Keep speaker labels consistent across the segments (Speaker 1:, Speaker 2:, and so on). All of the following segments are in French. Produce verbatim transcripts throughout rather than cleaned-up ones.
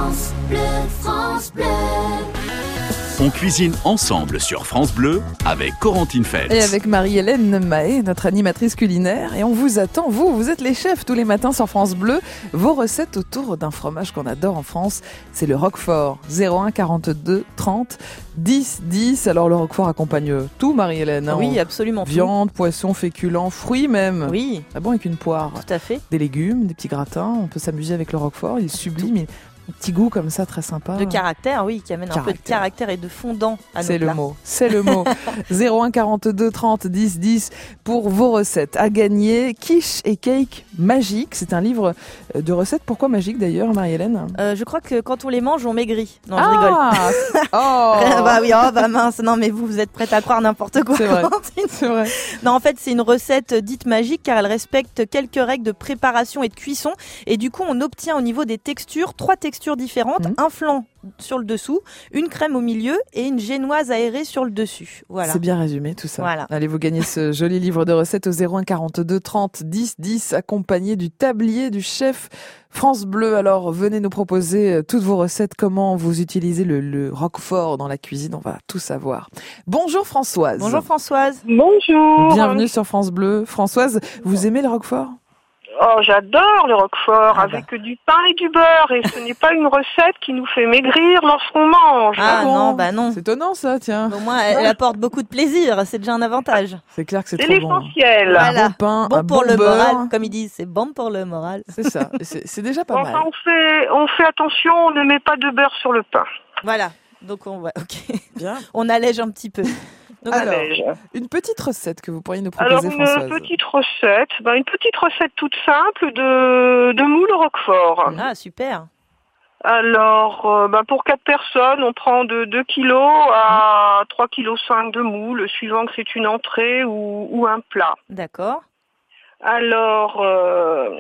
Speaker 1: France Bleu, France Bleu.
Speaker 2: On cuisine ensemble sur France Bleu avec Corentine Feltz.
Speaker 3: Et avec Marie-Hélène Mahé, notre animatrice culinaire. Et on vous attend, vous, vous êtes les chefs tous les matins sur France Bleu. Vos recettes autour d'un fromage qu'on adore en France, c'est le Roquefort. zéro un quarante-deux trente dix dix. Alors le Roquefort accompagne tout, Marie-Hélène. Hein,
Speaker 4: oui, absolument.
Speaker 3: Viande, poisson, féculents, fruits même.
Speaker 4: Oui.
Speaker 3: Ah bon, avec une poire.
Speaker 4: Tout à fait.
Speaker 3: Des légumes, des petits gratins. On peut s'amuser avec le Roquefort. Il est sublime. Il... Un petit goût comme ça, très sympa.
Speaker 4: De caractère, oui, qui amène
Speaker 3: caractère.
Speaker 4: un peu de caractère et de fondant à nos
Speaker 3: C'est
Speaker 4: plats.
Speaker 3: le mot, c'est le mot. zéro un quarante-deux trente dix dix pour vos recettes. À gagner, quiche et cake magique. C'est un livre de recettes. Pourquoi magique d'ailleurs, Marie-Hélène ?
Speaker 4: euh, Je crois que quand on les mange, on maigrit. Non, je
Speaker 3: ah
Speaker 4: rigole.
Speaker 3: Oh
Speaker 4: bah oui, oh bah mince. Non, mais vous, vous êtes prête à croire n'importe quoi.
Speaker 3: C'est vrai. C'est vrai.
Speaker 4: Non, en fait, c'est une recette dite magique car elle respecte quelques règles de préparation et de cuisson. Et du coup, on obtient au niveau des textures, trois textures différentes. Mmh. Un flan sur le dessous, une crème au milieu et une génoise aérée sur le dessus. Voilà.
Speaker 3: C'est bien résumé tout ça.
Speaker 4: Voilà.
Speaker 3: Allez, vous gagnez ce joli livre de recettes au zéro un quarante-deux trente dix dix accompagné du tablier du chef France Bleu. Alors, venez nous proposer toutes vos recettes, comment vous utilisez le, le Roquefort dans la cuisine. On va tout savoir. Bonjour Françoise.
Speaker 4: Bonjour Françoise.
Speaker 5: Bonjour.
Speaker 3: Bienvenue sur France Bleu. Françoise, vous aimez le Roquefort ?
Speaker 5: Oh, j'adore le Roquefort,
Speaker 3: ah
Speaker 5: avec bah. du pain et du beurre, et ce n'est pas une recette qui nous fait maigrir lorsqu'on mange.
Speaker 4: Ah bon, non, bah non.
Speaker 3: C'est étonnant ça, tiens.
Speaker 4: Au moins, elle, elle apporte beaucoup de plaisir, c'est déjà un avantage.
Speaker 3: C'est clair que c'est,
Speaker 5: c'est
Speaker 3: trop
Speaker 5: l'essentiel.
Speaker 3: Bon.
Speaker 4: Voilà.
Speaker 3: Un bon pain,
Speaker 4: bon
Speaker 3: un
Speaker 4: pour
Speaker 3: bon
Speaker 4: le
Speaker 3: beurre.
Speaker 4: moral, comme ils disent, c'est bon pour le moral.
Speaker 3: C'est ça, c'est, c'est déjà pas
Speaker 5: enfin,
Speaker 3: mal.
Speaker 5: On fait, on fait attention, on ne met pas de beurre sur le pain.
Speaker 4: Voilà, donc on va, ok.
Speaker 3: Bien.
Speaker 4: On allège un petit peu.
Speaker 3: Donc, alors, une petite recette que vous pourriez nous proposer,
Speaker 5: alors, une
Speaker 3: Françoise.
Speaker 5: petite recette, ben, une petite recette toute simple de, de moule au Roquefort.
Speaker 4: Ah, super.
Speaker 5: Alors, euh, ben, pour quatre personnes, on prend de deux kilos à trois virgule cinq kilos de moule, suivant que c'est une entrée ou, ou un plat.
Speaker 4: D'accord.
Speaker 5: Alors, euh,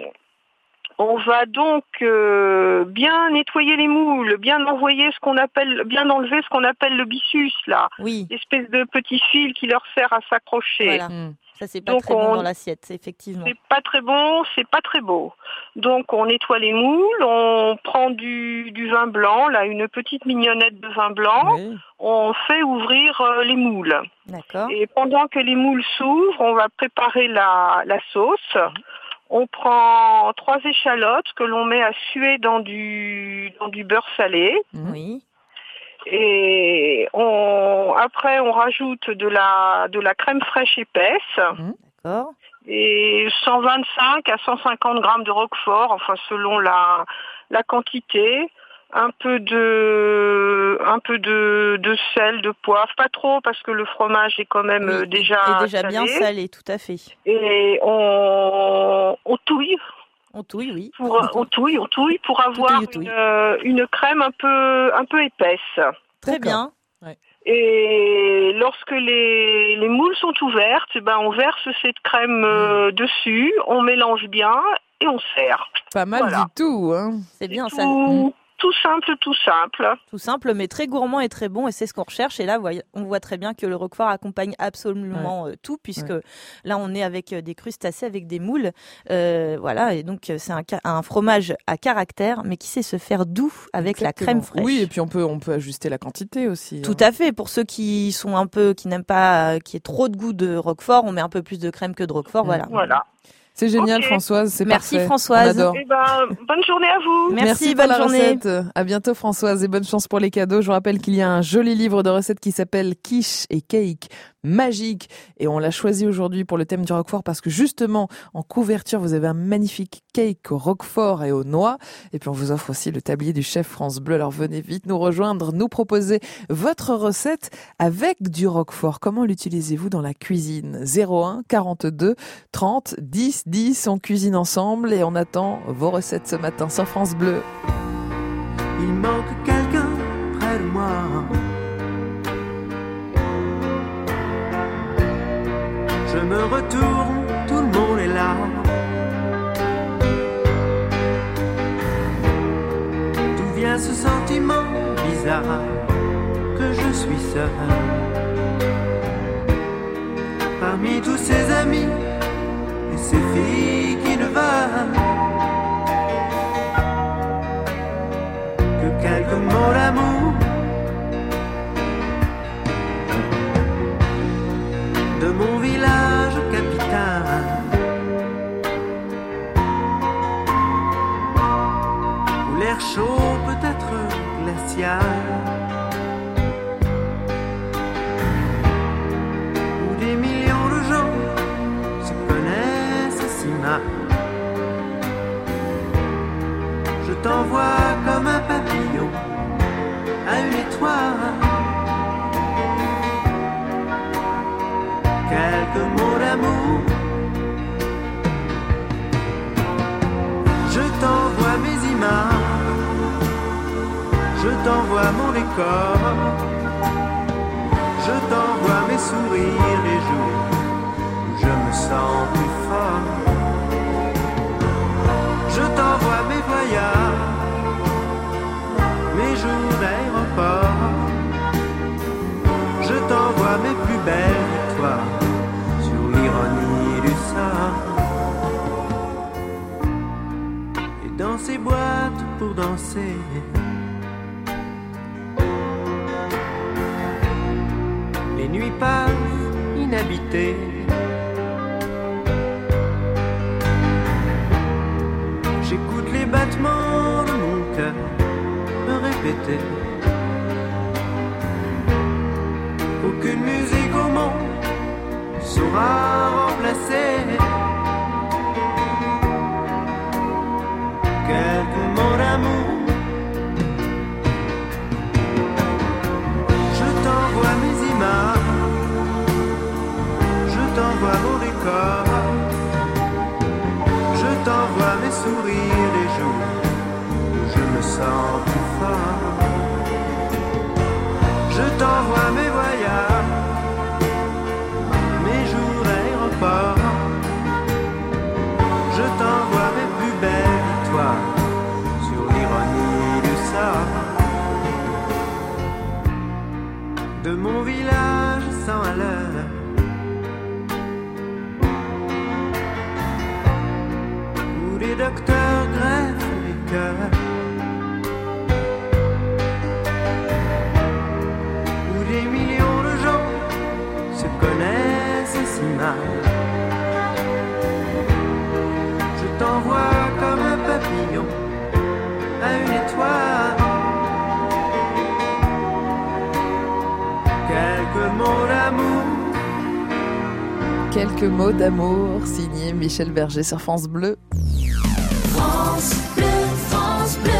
Speaker 5: on va donc euh, bien nettoyer les moules, bien envoyer ce qu'on appelle, bien enlever ce qu'on appelle le byssus, là.
Speaker 4: Oui.
Speaker 5: L'espèce de petit fil qui leur sert à s'accrocher.
Speaker 4: Voilà. Mmh. Ça, c'est pas
Speaker 5: donc
Speaker 4: très
Speaker 5: on...
Speaker 4: bon dans l'assiette, effectivement.
Speaker 5: C'est pas très bon, c'est pas très beau. Donc, on nettoie les moules, on prend du, du vin blanc, là, une petite mignonnette de vin blanc. Oui. On fait ouvrir euh, les moules.
Speaker 4: D'accord.
Speaker 5: Et pendant que les moules s'ouvrent, on va préparer la, la sauce. Mmh. On prend trois échalotes que l'on met à suer dans du, dans du beurre salé.
Speaker 4: Oui.
Speaker 5: Et on, après, on rajoute de la, de la crème fraîche épaisse.
Speaker 4: Mmh. D'accord.
Speaker 5: Et cent vingt-cinq à cent cinquante grammes de Roquefort, enfin selon la, la quantité. Un peu de, un peu de, de sel, de poivre, pas trop parce que le fromage est quand même
Speaker 4: oui,
Speaker 5: déjà
Speaker 4: est déjà
Speaker 5: salé.
Speaker 4: bien salé, tout à fait.
Speaker 5: Et on, on touille.
Speaker 4: On touille, oui.
Speaker 5: Pour, on touille, on touille pour avoir touille, touille. Une, une crème un peu, un peu épaisse.
Speaker 4: Très bien.
Speaker 3: Ouais.
Speaker 5: Et lorsque les, les moules sont ouvertes, ben on verse cette crème euh, dessus, on mélange bien et on sert.
Speaker 3: Pas mal
Speaker 5: voilà.
Speaker 3: du tout, hein.
Speaker 4: C'est bien
Speaker 5: tout,
Speaker 4: ça.
Speaker 5: Tout simple, tout simple.
Speaker 4: Tout simple, mais très gourmand et très bon, et c'est ce qu'on recherche. Et là, on voit très bien que le Roquefort accompagne absolument ouais. tout, puisque ouais. là, on est avec des crustacés, avec des moules. Euh, voilà, et donc c'est un, un fromage à caractère, mais qui sait se faire doux avec Exactement. La crème fraîche.
Speaker 3: Oui, et puis on peut, on peut ajuster la quantité aussi.
Speaker 4: Tout
Speaker 3: hein.
Speaker 4: à fait. Pour ceux qui sont un peu, qui n'aiment pas, qui ait trop de goût de Roquefort, on met un peu plus de crème que de Roquefort. Voilà.
Speaker 5: Voilà.
Speaker 3: C'est génial, okay. Françoise. C'est
Speaker 4: Merci
Speaker 3: parfait.
Speaker 4: Françoise.
Speaker 3: On adore.
Speaker 5: Eh ben, bonne journée à vous.
Speaker 4: Merci,
Speaker 3: Merci
Speaker 4: bonne
Speaker 3: pour la
Speaker 4: journée.
Speaker 3: recette. À bientôt, Françoise, et bonne chance pour les cadeaux. Je vous rappelle qu'il y a un joli livre de recettes qui s'appelle Quiche et Cake magique. Et on l'a choisi aujourd'hui pour le thème du Roquefort parce que justement, en couverture, vous avez un magnifique cake au Roquefort et aux noix. Et puis on vous offre aussi le tablier du chef France Bleu. Alors venez vite nous rejoindre, nous proposer votre recette avec du Roquefort. Comment l'utilisez-vous dans la cuisine ? zéro un quarante-deux trente dix dix. On cuisine ensemble et on attend vos recettes ce matin sur France Bleu.
Speaker 6: Il manque quelqu'un près de moi. Je me retourne, tout le monde est là. D'où vient ce sentiment bizarre que je suis seul parmi tous ces amis et ces filles qui ne veulent que quelques mots d'amour. De mon village capitale, où l'air chaud peut être glacial, où des millions de gens se connaissent si mal. Je t'envoie comme un papillon à une étoile, quelques mots d'amour. Je t'envoie mes images, je t'envoie mon décor, je t'envoie mes sourires les jours où je me sens plus fort. Je t'envoie mes voyages, mes jours d'aéroport, je t'envoie mes plus belles victoires sur l'ironie du sort. Et dans ces boîtes pour danser, les nuits passent inhabitées. J'écoute les battements de mon cœur me répéter. Aucune musique au monde saura remplacer quelques mots d'amour. Je t'envoie mes images, je t'envoie mon décor, je t'envoie mes sourires les jours où je me sens plus fort. Je t'envoie mes voyages, mes jours d'aéroport, je t'envoie mes plus belles victoires sur l'ironie du sort. De mon village cent à l'heure, où les docteurs greffent les cœurs, où des millions de gens se connaissent si mal. Je t'envoie comme un papillon à une étoile, quelques mots d'amour.
Speaker 3: Quelques mots d'amour, signé Michel Berger sur France Bleu.
Speaker 1: France Bleu, France Bleu.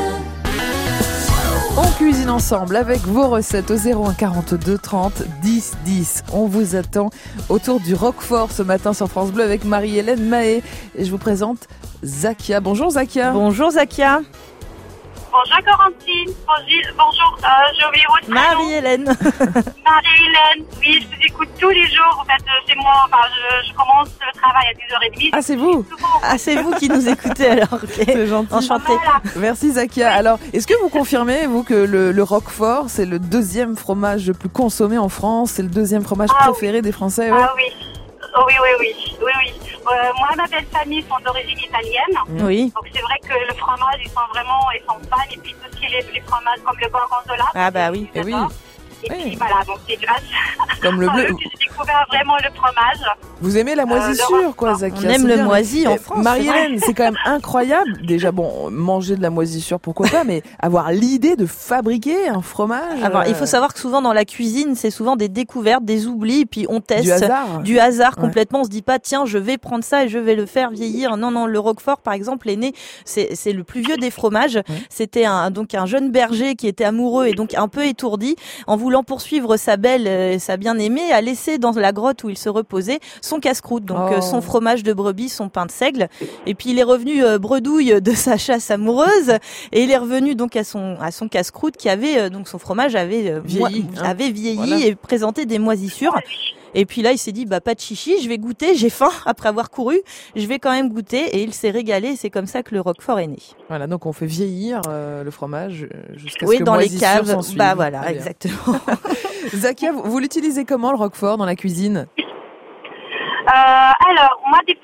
Speaker 3: On cuisine ensemble avec vos recettes au zéro un quarante-deux trente dix dix. On vous attend autour du Roquefort ce matin sur France Bleu avec Marie-Hélène Mahé. Et je vous présente Zakia. Bonjour Zakia.
Speaker 4: Bonjour Zakia.
Speaker 7: Bonjour Corentine, bonjour, bonjour euh, j'ai oublié votre prénom.
Speaker 4: Marie-Hélène.
Speaker 7: Marie-Hélène, oui, je vous écoute tous les jours. En fait, euh, c'est moi, enfin, je, je commence le travail à dix heures trente.
Speaker 3: Ah, c'est vous?
Speaker 4: Ah, c'est vous qui nous écoutez alors. Okay.
Speaker 3: C'est gentil.
Speaker 4: Enchantée.
Speaker 7: Voilà.
Speaker 3: Merci Zakia. Alors, est-ce que vous confirmez, vous, que le, le Roquefort, c'est le deuxième fromage le plus consommé en France? C'est le deuxième fromage
Speaker 7: Ah,
Speaker 3: préféré
Speaker 7: oui.
Speaker 3: des Français? Ouais.
Speaker 7: Ah oui, oh, oui, oui, oui, oui, oui. Euh, moi, ma belle famille sont d'origine italienne.
Speaker 4: Oui.
Speaker 7: Donc c'est vrai que le fromage, ils sont vraiment, ils sont fans. Et puis tout ce qui est les, les fromages comme le gorgonzola.
Speaker 4: Ah bah oui.
Speaker 3: Eh oui.
Speaker 7: Et
Speaker 3: Oui.
Speaker 7: puis voilà, donc c'est grâce
Speaker 3: Comme le
Speaker 7: à
Speaker 3: bleu.
Speaker 7: eux que j'ai découvert vraiment le fromage.
Speaker 3: Vous aimez la moisissure, quoi, Zakia?
Speaker 4: On aime
Speaker 3: c'est
Speaker 4: le
Speaker 3: bien.
Speaker 4: moisi en
Speaker 3: Eh,
Speaker 4: France.
Speaker 3: Marie-Hélène, c'est quand même incroyable. Déjà, bon, manger de la moisissure, pourquoi pas, mais avoir l'idée de fabriquer un fromage.
Speaker 4: Alors,
Speaker 3: euh,
Speaker 4: il faut savoir que souvent dans la cuisine, c'est souvent des découvertes, des oublis, puis on teste
Speaker 3: Du hasard.
Speaker 4: du hasard
Speaker 3: Ouais.
Speaker 4: complètement. On se dit pas, tiens, je vais prendre ça et je vais le faire vieillir. Non, non, le Roquefort, par exemple, est né. C'est, c'est le plus vieux des fromages. C'était un, donc un jeune berger qui était amoureux et donc un peu étourdi, en voulant poursuivre sa belle, euh, sa bien-aimée, a laissé dans la grotte où il se reposait son casse-croûte, donc
Speaker 3: Oh.
Speaker 4: euh, son fromage de brebis, son pain de seigle. Et puis il est revenu euh, bredouille de sa chasse amoureuse et il est revenu donc à son à son casse-croûte qui avait euh, donc son fromage avait euh,
Speaker 3: Vieilli,
Speaker 4: moi-
Speaker 3: hein.
Speaker 4: avait vieilli
Speaker 3: Voilà.
Speaker 4: et présenté des moisissures. Et puis là, il s'est dit, bah, pas de chichi, je vais goûter, j'ai faim après avoir couru, je vais quand même goûter. Et il s'est régalé, et c'est comme ça que le Roquefort est né.
Speaker 3: Voilà, donc on fait vieillir euh, le fromage euh, jusqu'à ce
Speaker 4: Oui,
Speaker 3: que
Speaker 4: dans les
Speaker 3: moisissure
Speaker 4: caves,
Speaker 3: s'ensuive.
Speaker 4: bah voilà,
Speaker 3: Très bien.
Speaker 4: exactement.
Speaker 3: Zakia, vous, vous l'utilisez comment, le Roquefort, dans la cuisine?
Speaker 7: Euh, alors, moi, des fois, je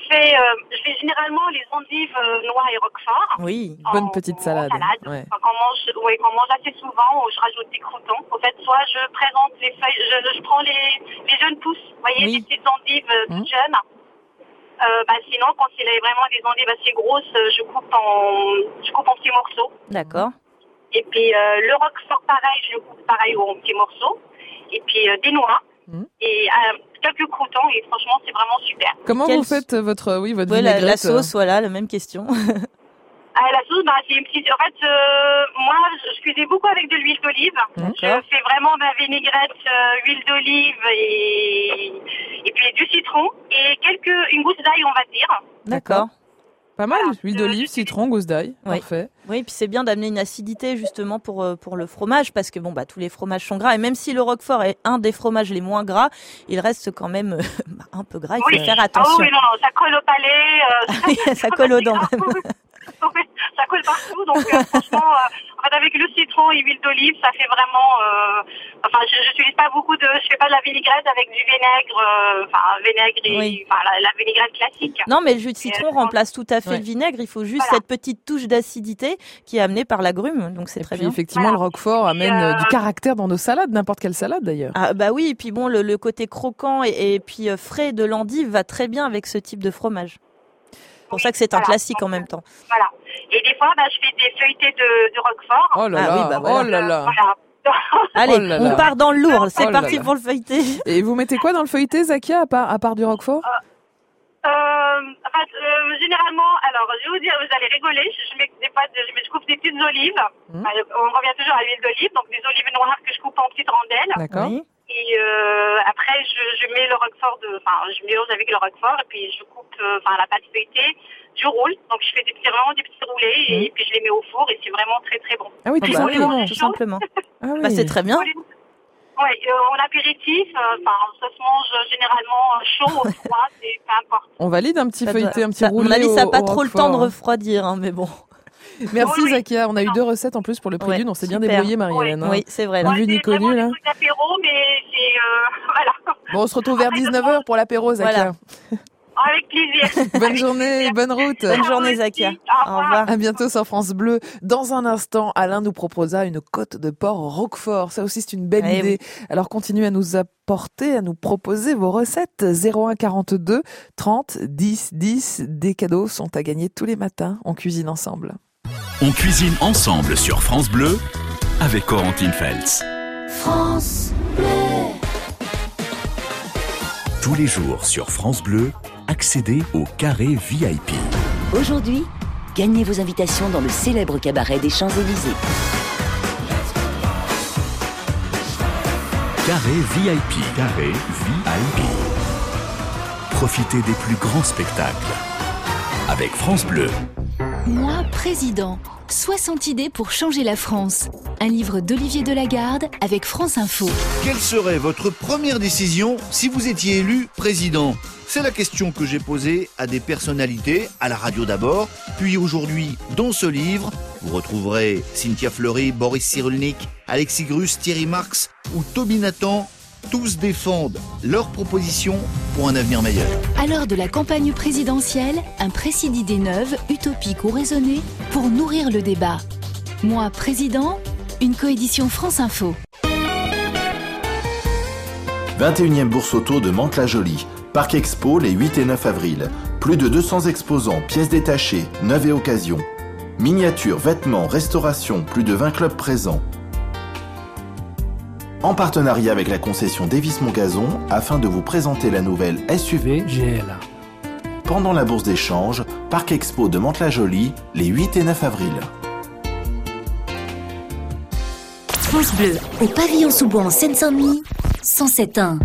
Speaker 7: fais, euh, je fais généralement les endives euh, noix et roquefort.
Speaker 4: Oui.
Speaker 7: En-
Speaker 3: Bonne petite
Speaker 7: en
Speaker 3: salade.
Speaker 7: salade.
Speaker 3: Ouais.
Speaker 7: Enfin, qu'on mange, ouais, qu'on mange assez souvent, je rajoute des croutons. En fait, soit je présente les feuilles, je, je prends les, les jeunes pousses, vous voyez,
Speaker 4: Oui.
Speaker 7: des petites endives euh, toutes
Speaker 3: Mmh.
Speaker 7: jeunes. Euh, bah, sinon, quand il est vraiment des endives assez grosses, euh, je coupe en, je coupe en petits morceaux.
Speaker 4: D'accord.
Speaker 7: Et puis euh, le roquefort, pareil, je le coupe pareil en petits morceaux. Et puis euh, des noix.
Speaker 3: Mmh.
Speaker 7: Et euh, quelques croutons. Et franchement, c'est vraiment super.
Speaker 3: Comment
Speaker 4: Quelle-
Speaker 3: vous faites euh, votre, oui, votre
Speaker 4: Ouais, la,
Speaker 3: vinaigrette
Speaker 4: la sauce, voilà, la même question.
Speaker 7: Ah, la sauce, bah, c'est une petite... En fait, euh, moi, je, je cuisine beaucoup avec de l'huile d'olive.
Speaker 4: D'accord.
Speaker 7: Je fais vraiment ma vinaigrette, euh, huile d'olive et... et puis du citron. Et quelques... une gousse d'ail, on va dire.
Speaker 4: D'accord.
Speaker 3: Pas mal,
Speaker 7: Voilà.
Speaker 3: huile d'olive, citron, gousse d'ail.
Speaker 4: Oui.
Speaker 3: Parfait.
Speaker 4: Oui, puis c'est bien d'amener une acidité justement pour euh, pour le fromage parce que bon bah tous les fromages sont gras et même si le roquefort est un des fromages les moins gras, il reste quand même euh, bah, un peu gras. Il faut
Speaker 7: Oui.
Speaker 4: faire
Speaker 7: Ah
Speaker 4: attention.
Speaker 7: oui, non, non, ça colle au palais. Euh,
Speaker 4: Ça colle aux dents.
Speaker 7: Oui, ça colle partout. Donc, euh, franchement, euh, en fait, avec le citron et l'huile d'olive, ça fait vraiment... Euh, enfin, je n'utilise pas beaucoup de... Je fais pas de la vinaigrette avec du vinaigre, euh, enfin, vinaigre et...
Speaker 4: Oui.
Speaker 7: Enfin, la, la vinaigrette classique.
Speaker 4: Non, mais le jus de citron
Speaker 7: Et, euh,
Speaker 4: remplace tout à fait
Speaker 3: ouais.
Speaker 4: le vinaigre. Il faut juste
Speaker 7: Voilà.
Speaker 4: cette petite touche d'acidité qui est amenée par l'agrume. Donc c'est
Speaker 3: Et
Speaker 4: très
Speaker 3: puis
Speaker 4: bien.
Speaker 3: effectivement,
Speaker 7: Voilà.
Speaker 3: le roquefort amène euh,
Speaker 7: euh,
Speaker 3: du caractère dans nos salades, n'importe quelle salade d'ailleurs.
Speaker 4: Ah bah oui, et puis bon, le, le côté croquant et, et puis euh, frais de l'endive va très bien avec ce type de fromage. C'est pour
Speaker 7: Oui,
Speaker 4: ça que c'est un
Speaker 7: voilà.
Speaker 4: classique en même temps.
Speaker 7: Voilà. Et des fois, bah, je fais des feuilletés de, de roquefort.
Speaker 3: Oh là
Speaker 4: Ah
Speaker 3: là,
Speaker 4: oui, bah voilà.
Speaker 3: oh là là.
Speaker 7: Voilà.
Speaker 4: Allez,
Speaker 3: Oh là là.
Speaker 4: on part dans le lourd. C'est
Speaker 3: Oh là
Speaker 4: parti
Speaker 3: là.
Speaker 4: pour le feuilleté.
Speaker 3: Et vous mettez quoi dans le feuilleté, Zakia, à part, à part du roquefort?
Speaker 7: Euh, enfin, euh, généralement, alors je vais vous dire, vous allez rigoler, je, je mets des fois, de- je, mets- je coupe des petites olives.
Speaker 3: Mmh.
Speaker 7: Enfin, on revient toujours à l'huile d'olive, donc des olives noires que je coupe en petites rondelles.
Speaker 3: D'accord.
Speaker 4: Oui.
Speaker 7: Et euh, après, je, je mets le roquefort, de, enfin, je mélange avec le roquefort et puis je coupe, euh, enfin, la pâte feuilletée, je roule. Donc je fais des petits, vraiment des petits roulés et puis je les mets au four et c'est vraiment très très bon.
Speaker 3: Ah oui, tout
Speaker 4: Bah oui,
Speaker 3: simplement.
Speaker 4: tout simplement.
Speaker 3: Ah oui.
Speaker 4: Bah, c'est très bien.
Speaker 7: Ouais, euh, en apéritif, euh, enfin, ça se mange généralement euh, chaud ou froid, c'est peu importe.
Speaker 3: On valide un petit
Speaker 4: Ça
Speaker 3: feuilleté,
Speaker 4: doit-
Speaker 3: un petit
Speaker 4: ça- à
Speaker 3: roulé
Speaker 4: mon avis, ça
Speaker 3: au-
Speaker 4: n'a pas
Speaker 3: au
Speaker 4: trop le
Speaker 3: roquefort,
Speaker 4: temps de
Speaker 3: hein.
Speaker 4: refroidir, hein, mais bon.
Speaker 3: Merci
Speaker 7: Oui, oui.
Speaker 3: Zakia, on a eu
Speaker 7: Non.
Speaker 3: deux recettes en plus pour le prix
Speaker 4: Ouais,
Speaker 3: d'une, on s'est bien
Speaker 4: super.
Speaker 3: débrouillé Marie-Hélène. hein.
Speaker 4: Oui, c'est vrai. Là.
Speaker 3: On a vu
Speaker 7: c'est
Speaker 3: Nicolu,
Speaker 7: vraiment
Speaker 3: là.
Speaker 7: des trucs d'apéro, mais c'est, euh, voilà.
Speaker 3: Bon, on se retrouve vers dix-neuf heures pour l'apéro, Zakia.
Speaker 4: Voilà.
Speaker 7: Avec plaisir.
Speaker 3: Bonne
Speaker 7: Avec
Speaker 3: journée,
Speaker 7: plaisir.
Speaker 3: bonne route.
Speaker 4: Bonne
Speaker 7: À
Speaker 4: journée,
Speaker 7: vous
Speaker 4: Zakia.
Speaker 7: aussi. Au
Speaker 4: Au revoir.
Speaker 3: À bientôt sur France Bleu. Dans un instant, Alain nous proposa une côte de porc roquefort. Ça aussi, c'est une belle
Speaker 4: Eh
Speaker 3: idée. Alors, continuez à nous apporter, à nous proposer vos recettes. zéro un quarante-deux trente dix dix. Des cadeaux sont à gagner tous les matins. On cuisine ensemble.
Speaker 2: On cuisine ensemble sur France Bleu avec Corentine Feltz.
Speaker 1: France Bleu.
Speaker 2: Tous les jours sur France Bleu, accédez au carré V I P.
Speaker 8: Aujourd'hui, gagnez vos invitations dans le célèbre cabaret des Champs-Élysées.
Speaker 2: Carré V I P. Carré V I P. Profitez des plus grands spectacles avec France Bleu.
Speaker 9: Moi, président. soixante idées pour changer la France. Un livre d'Olivier Delagarde avec France Info.
Speaker 10: Quelle serait votre première décision si vous étiez élu président ? C'est la question que j'ai posée à des personnalités, à la radio d'abord, puis aujourd'hui, dans ce livre, vous retrouverez Cynthia Fleury, Boris Cyrulnik, Alexis Grus, Thierry Marx ou Toby Nathan. Tous défendent leurs propositions pour un avenir meilleur.
Speaker 9: À l'heure de la campagne présidentielle, un précis d'idées neuves, utopiques ou raisonnées, pour nourrir le débat. Moi, président, une coédition France Info.
Speaker 11: vingt et unième bourse auto de Mantes-la-Jolie. Parc Expo les huit et neuf avril. Plus de deux cents exposants, pièces détachées, neuves et occasions. Miniatures, vêtements, restauration, plus de vingt clubs présents. En partenariat avec la concession Davis Montgazon, afin de vous présenter la nouvelle S U V G L A. Pendant la bourse d'échange, Parc Expo de Mantes-la-Jolie, les huit et neuf avril.
Speaker 8: France Bleu, au pavillon sous-bois en Seine-Saint-Denis, cent sept un.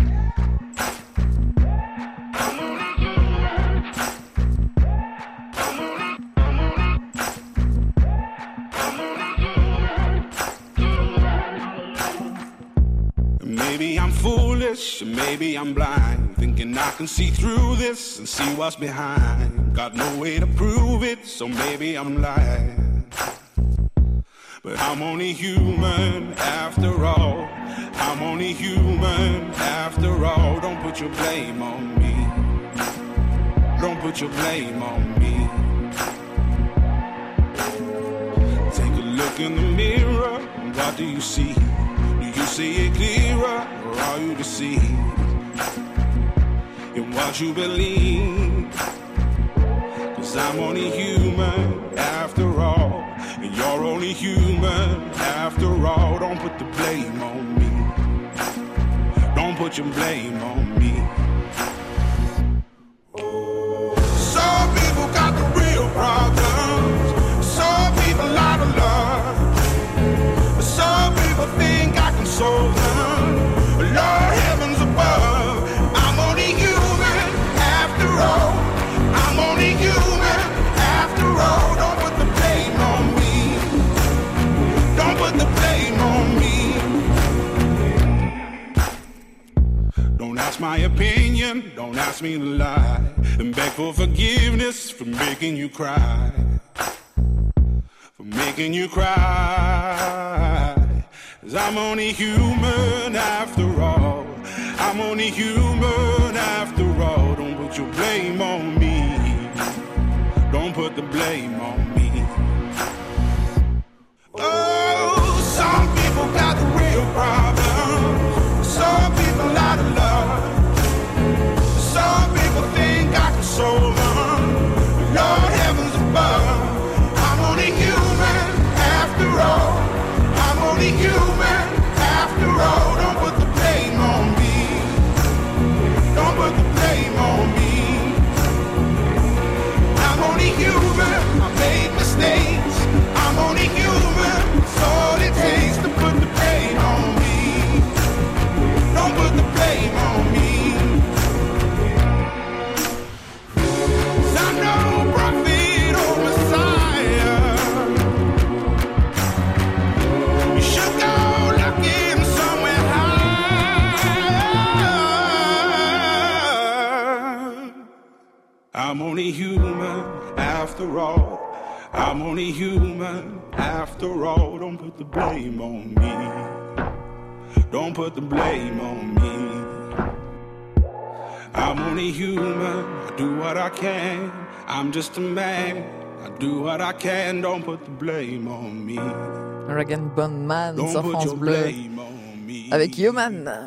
Speaker 12: Maybe I'm foolish, maybe I'm blind, thinking I can see through this and see what's behind. Got no way to prove it, so maybe I'm lying. But I'm only human after all. I'm only human after all. Don't put your blame on me. Don't put your blame on me. Take a look in the mirror, what do you see? Do you see it clearer, or are you deceived in what you believe? 'Cause I'm only human after all, and you're only human after all. Don't put the blame on me. Don't put your blame on me. Some people got the real problems. Some people out of love. Some people think I can solve them. Lord heavens above, I'm only human after all. I'm only human after all. Don't put the blame on me. Don't put the blame on me. Don't ask my opinion, don't ask me to lie, and beg for forgiveness for making you cry, for making you cry. 'Cause I'm only human after all. I'm only human after all. Don't put your blame on me. Don't put the blame on me. Oh, some people got the real problems. Some people out of love. Some people think I can solve them. Lord heavens above, I'm only human after all. I'm only human after all. Don't put the blame on me. Don't put the blame on me. I'm only human. I made mistakes. I'm only human. It's all it takes to put the blame on me. Don't put the blame on me. 'Cause I'm no prophet or Messiah. You should go looking somewhere higher. I'm only human after all. I'm only human after all. Don't put the blame on me. Don't put the blame on me. I'm only human. I do what I can. I'm just a man. I do what I can. Don't put the blame on me.
Speaker 3: Regan Bondman
Speaker 12: Don't
Speaker 3: sur
Speaker 12: put
Speaker 3: France
Speaker 12: your
Speaker 3: Bleu
Speaker 12: blame on me.
Speaker 3: avec Human.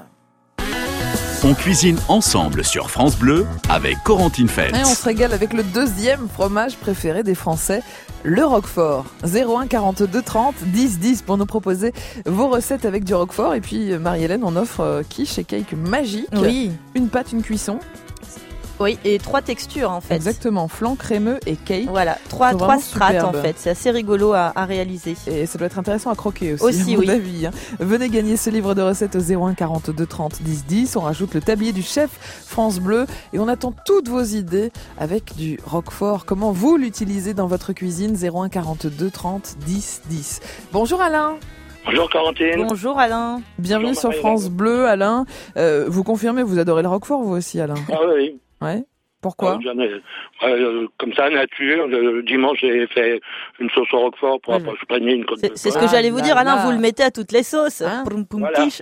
Speaker 2: On cuisine ensemble sur France Bleu avec Corentine Feltz.
Speaker 3: Et on se régale avec le deuxième fromage préféré des Français, le Roquefort. zéro un quarante-deux trente dix dix pour nous proposer vos recettes avec du Roquefort. Et puis Marie-Hélène, on offre euh, quiche et cake magique.
Speaker 4: Oui.
Speaker 3: Une pâte, une cuisson.
Speaker 4: Oui, et trois textures en fait.
Speaker 3: Exactement, flan, crémeux et cake.
Speaker 4: Voilà, trois,
Speaker 3: C'est
Speaker 4: trois
Speaker 3: vraiment
Speaker 4: strates
Speaker 3: superbe.
Speaker 4: en fait. C'est assez rigolo à, à réaliser.
Speaker 3: Et ça doit être intéressant à croquer aussi,
Speaker 4: Aussi,
Speaker 3: à mon
Speaker 4: oui.
Speaker 3: avis. hein. Venez gagner ce livre de recettes au zéro un quarante-deux trente dix dix. On rajoute le tablier du chef France Bleu et on attend toutes vos idées avec du Roquefort. Comment vous l'utilisez dans votre cuisine? zéro un quarante-deux trente dix dix. Bonjour Alain.
Speaker 13: Bonjour Corentine.
Speaker 4: Bonjour Alain.
Speaker 3: Bienvenue
Speaker 13: Bonjour,
Speaker 3: sur
Speaker 13: Marie-Hélène.
Speaker 3: France Bleu, Alain. Euh, vous confirmez, vous adorez le Roquefort, vous aussi, Alain?
Speaker 13: Ah oui.
Speaker 3: Ouais. Pourquoi?
Speaker 13: Ah, j'en ai- euh, comme ça, nature. Le dimanche, j'ai fait une sauce au Roquefort pour accompagner une côte de
Speaker 4: C'est ce
Speaker 13: porc.
Speaker 4: que j'allais vous
Speaker 3: là
Speaker 4: dire, Alain,
Speaker 3: là.
Speaker 4: vous le mettez à toutes les sauces.
Speaker 3: Hein
Speaker 4: Poum, poum,
Speaker 13: Voilà.
Speaker 4: quiche.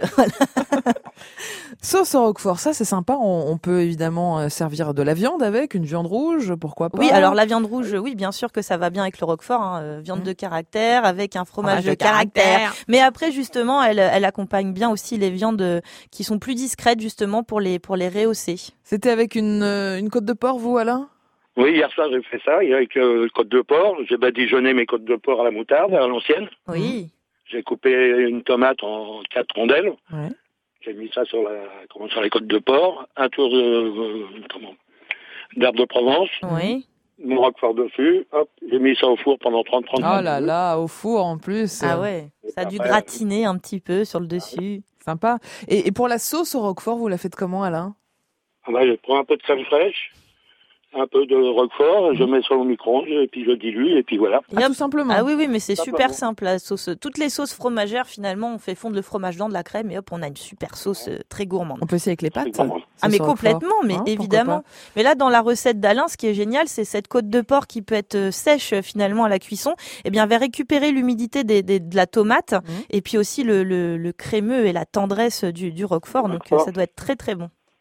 Speaker 3: Sauce au Roquefort, ça c'est sympa. On, on peut évidemment euh, servir de la viande avec, une viande rouge, pourquoi pas.
Speaker 4: Oui, alors la viande rouge, oui, bien sûr que ça va bien avec le Roquefort, hein, euh, viande de caractère avec un fromage
Speaker 3: Fromage
Speaker 4: de
Speaker 3: de
Speaker 4: caractère.
Speaker 3: caractère.
Speaker 4: Mais après, justement, elle, elle accompagne bien aussi les viandes euh, qui sont plus discrètes, justement, pour les, pour les rehausser.
Speaker 3: C'était avec une, euh, une côte de porc, vous, Alain?
Speaker 13: Oui, hier soir, j'ai fait ça avec euh, côte de porc. J'ai badigeonné mes côtes de porc à la moutarde, à l'ancienne.
Speaker 4: Oui.
Speaker 13: J'ai coupé une tomate en quatre rondelles.
Speaker 3: Ouais.
Speaker 13: J'ai mis ça sur la, comment, sur les côtes de porc. Un tour de, euh, comment, d'herbe de Provence.
Speaker 4: Oui.
Speaker 13: Mon Roquefort dessus. Hop, j'ai mis ça au four pendant trente à trente
Speaker 3: Oh
Speaker 13: minutes.
Speaker 3: là là, au four en plus.
Speaker 4: Ah ouais, ça a dû
Speaker 13: après,
Speaker 4: gratiner un petit peu sur le dessus.
Speaker 3: Sympa. Et, et pour la sauce au Roquefort, vous la faites comment, Alain?
Speaker 13: Ah bah, je prends un peu de crème fraîche, un peu de Roquefort, je mets ça au micro-ondes, et puis je dilue, et puis voilà.
Speaker 3: Ah, tout simplement.
Speaker 4: Ah oui, oui, mais c'est
Speaker 13: Simplement.
Speaker 4: super simple, la sauce. Toutes les sauces fromagères, finalement, on fait fondre le fromage dans de la crème et hop, on a une super sauce euh, très gourmande.
Speaker 3: On peut aussi avec les pâtes.
Speaker 13: Bon,
Speaker 4: Ah
Speaker 3: sauce
Speaker 4: mais
Speaker 3: au
Speaker 4: complètement,
Speaker 3: Roquefort.
Speaker 4: mais
Speaker 3: Hein, pourquoi
Speaker 4: évidemment.
Speaker 3: pas.
Speaker 4: Mais là, dans la recette d'Alain, ce qui est génial, c'est cette côte de porc qui peut être euh, sèche euh, finalement à la cuisson. Eh bien, elle va récupérer l'humidité des, des- de la tomate et puis aussi le, le, le crémeux et la tendresse du, du Roquefort. Donc, euh,
Speaker 13: D'accord.
Speaker 4: ça doit être très très bon.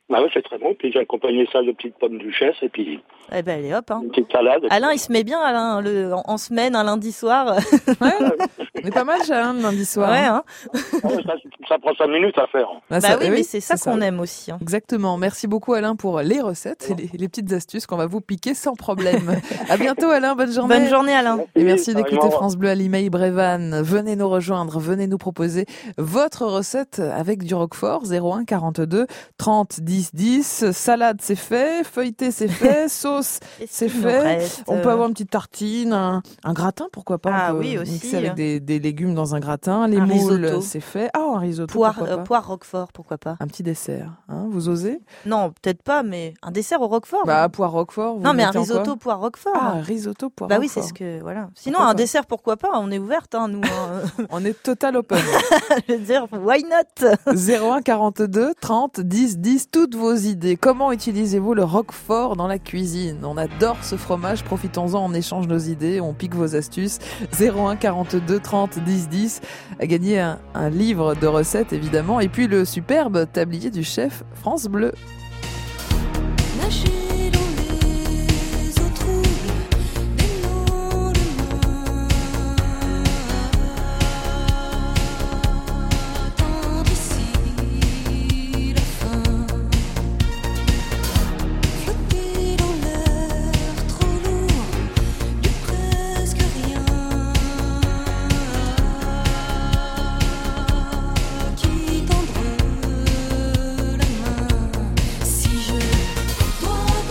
Speaker 13: Bah ouais, c'est très bon. Puis j'ai accompagné ça de petites pommes duchesse et puis.
Speaker 4: Eh ben allez hop. Hein.
Speaker 13: Une petite salade.
Speaker 4: Alain, il se met bien, Alain, le, en, en semaine, un lundi soir.
Speaker 3: Ouais, on est pas mal, Alain, le lundi soir.
Speaker 4: Ouais, hein.
Speaker 13: Ah ouais, ça, ça prend cinq minutes à faire.
Speaker 3: Bah,
Speaker 4: bah
Speaker 3: ça,
Speaker 4: oui,
Speaker 3: eh
Speaker 4: mais
Speaker 3: oui,
Speaker 4: c'est ça
Speaker 3: c'est
Speaker 4: qu'on
Speaker 3: ça.
Speaker 4: aime aussi. Hein.
Speaker 3: Exactement. Merci beaucoup, Alain, pour les recettes et les, les petites astuces qu'on va vous piquer sans problème. À bientôt, Alain. Bonne journée.
Speaker 4: Bonne journée, Alain.
Speaker 3: Et merci d'écouter
Speaker 13: Pareillement.
Speaker 3: France Bleu à Limeil Brévannes. Venez nous rejoindre, venez nous proposer votre recette avec du roquefort. zéro un quarante-deux trente dix dix. Salade, c'est fait. Feuilleté, c'est fait. Sauce, c'est
Speaker 4: qu'il nous
Speaker 3: fait.
Speaker 4: reste,
Speaker 3: On
Speaker 4: euh,
Speaker 3: peut avoir une petite tartine, un, un gratin, pourquoi pas.
Speaker 4: Ah
Speaker 3: On peut
Speaker 4: oui, aussi.
Speaker 3: mixer avec des, des légumes dans un gratin. Les
Speaker 4: Un
Speaker 3: moules,
Speaker 4: risotto.
Speaker 3: c'est fait. Ah, un risotto,
Speaker 4: Poire,
Speaker 3: pourquoi
Speaker 4: euh,
Speaker 3: pas.
Speaker 4: poire roquefort, pourquoi pas.
Speaker 3: Un petit dessert. Hein, vous osez?
Speaker 4: Non, peut-être pas, mais un dessert au roquefort.
Speaker 3: Bah, poire roquefort. vous
Speaker 4: non, mais un
Speaker 3: mettez en quoi
Speaker 4: risotto poire roquefort.
Speaker 3: Ah, un risotto poire
Speaker 4: Bah oui,
Speaker 3: roquefort.
Speaker 4: c'est ce que voilà. Sinon,
Speaker 3: Pourquoi
Speaker 4: un
Speaker 3: pas.
Speaker 4: dessert, pourquoi pas. On est ouverte, hein, nous. Hein.
Speaker 3: On est total open.
Speaker 4: Je veux dire, why not?
Speaker 3: zéro un quarante-deux trente dix dix, toutes vos idées. Comment utilisez-vous le roquefort dans la cuisine? On adore ce fromage, profitons-en, on échange nos idées, on pique vos astuces. zéro un quarante-deux trente dix dix, à gagner un, un livre de recettes évidemment, et puis le superbe tablier du chef France Bleu.
Speaker 1: Nager dans les eaux troubles des lendemains, attendre ici la fin, flotter dans l'air trop lourd de presque rien, qui tendre la main si je dois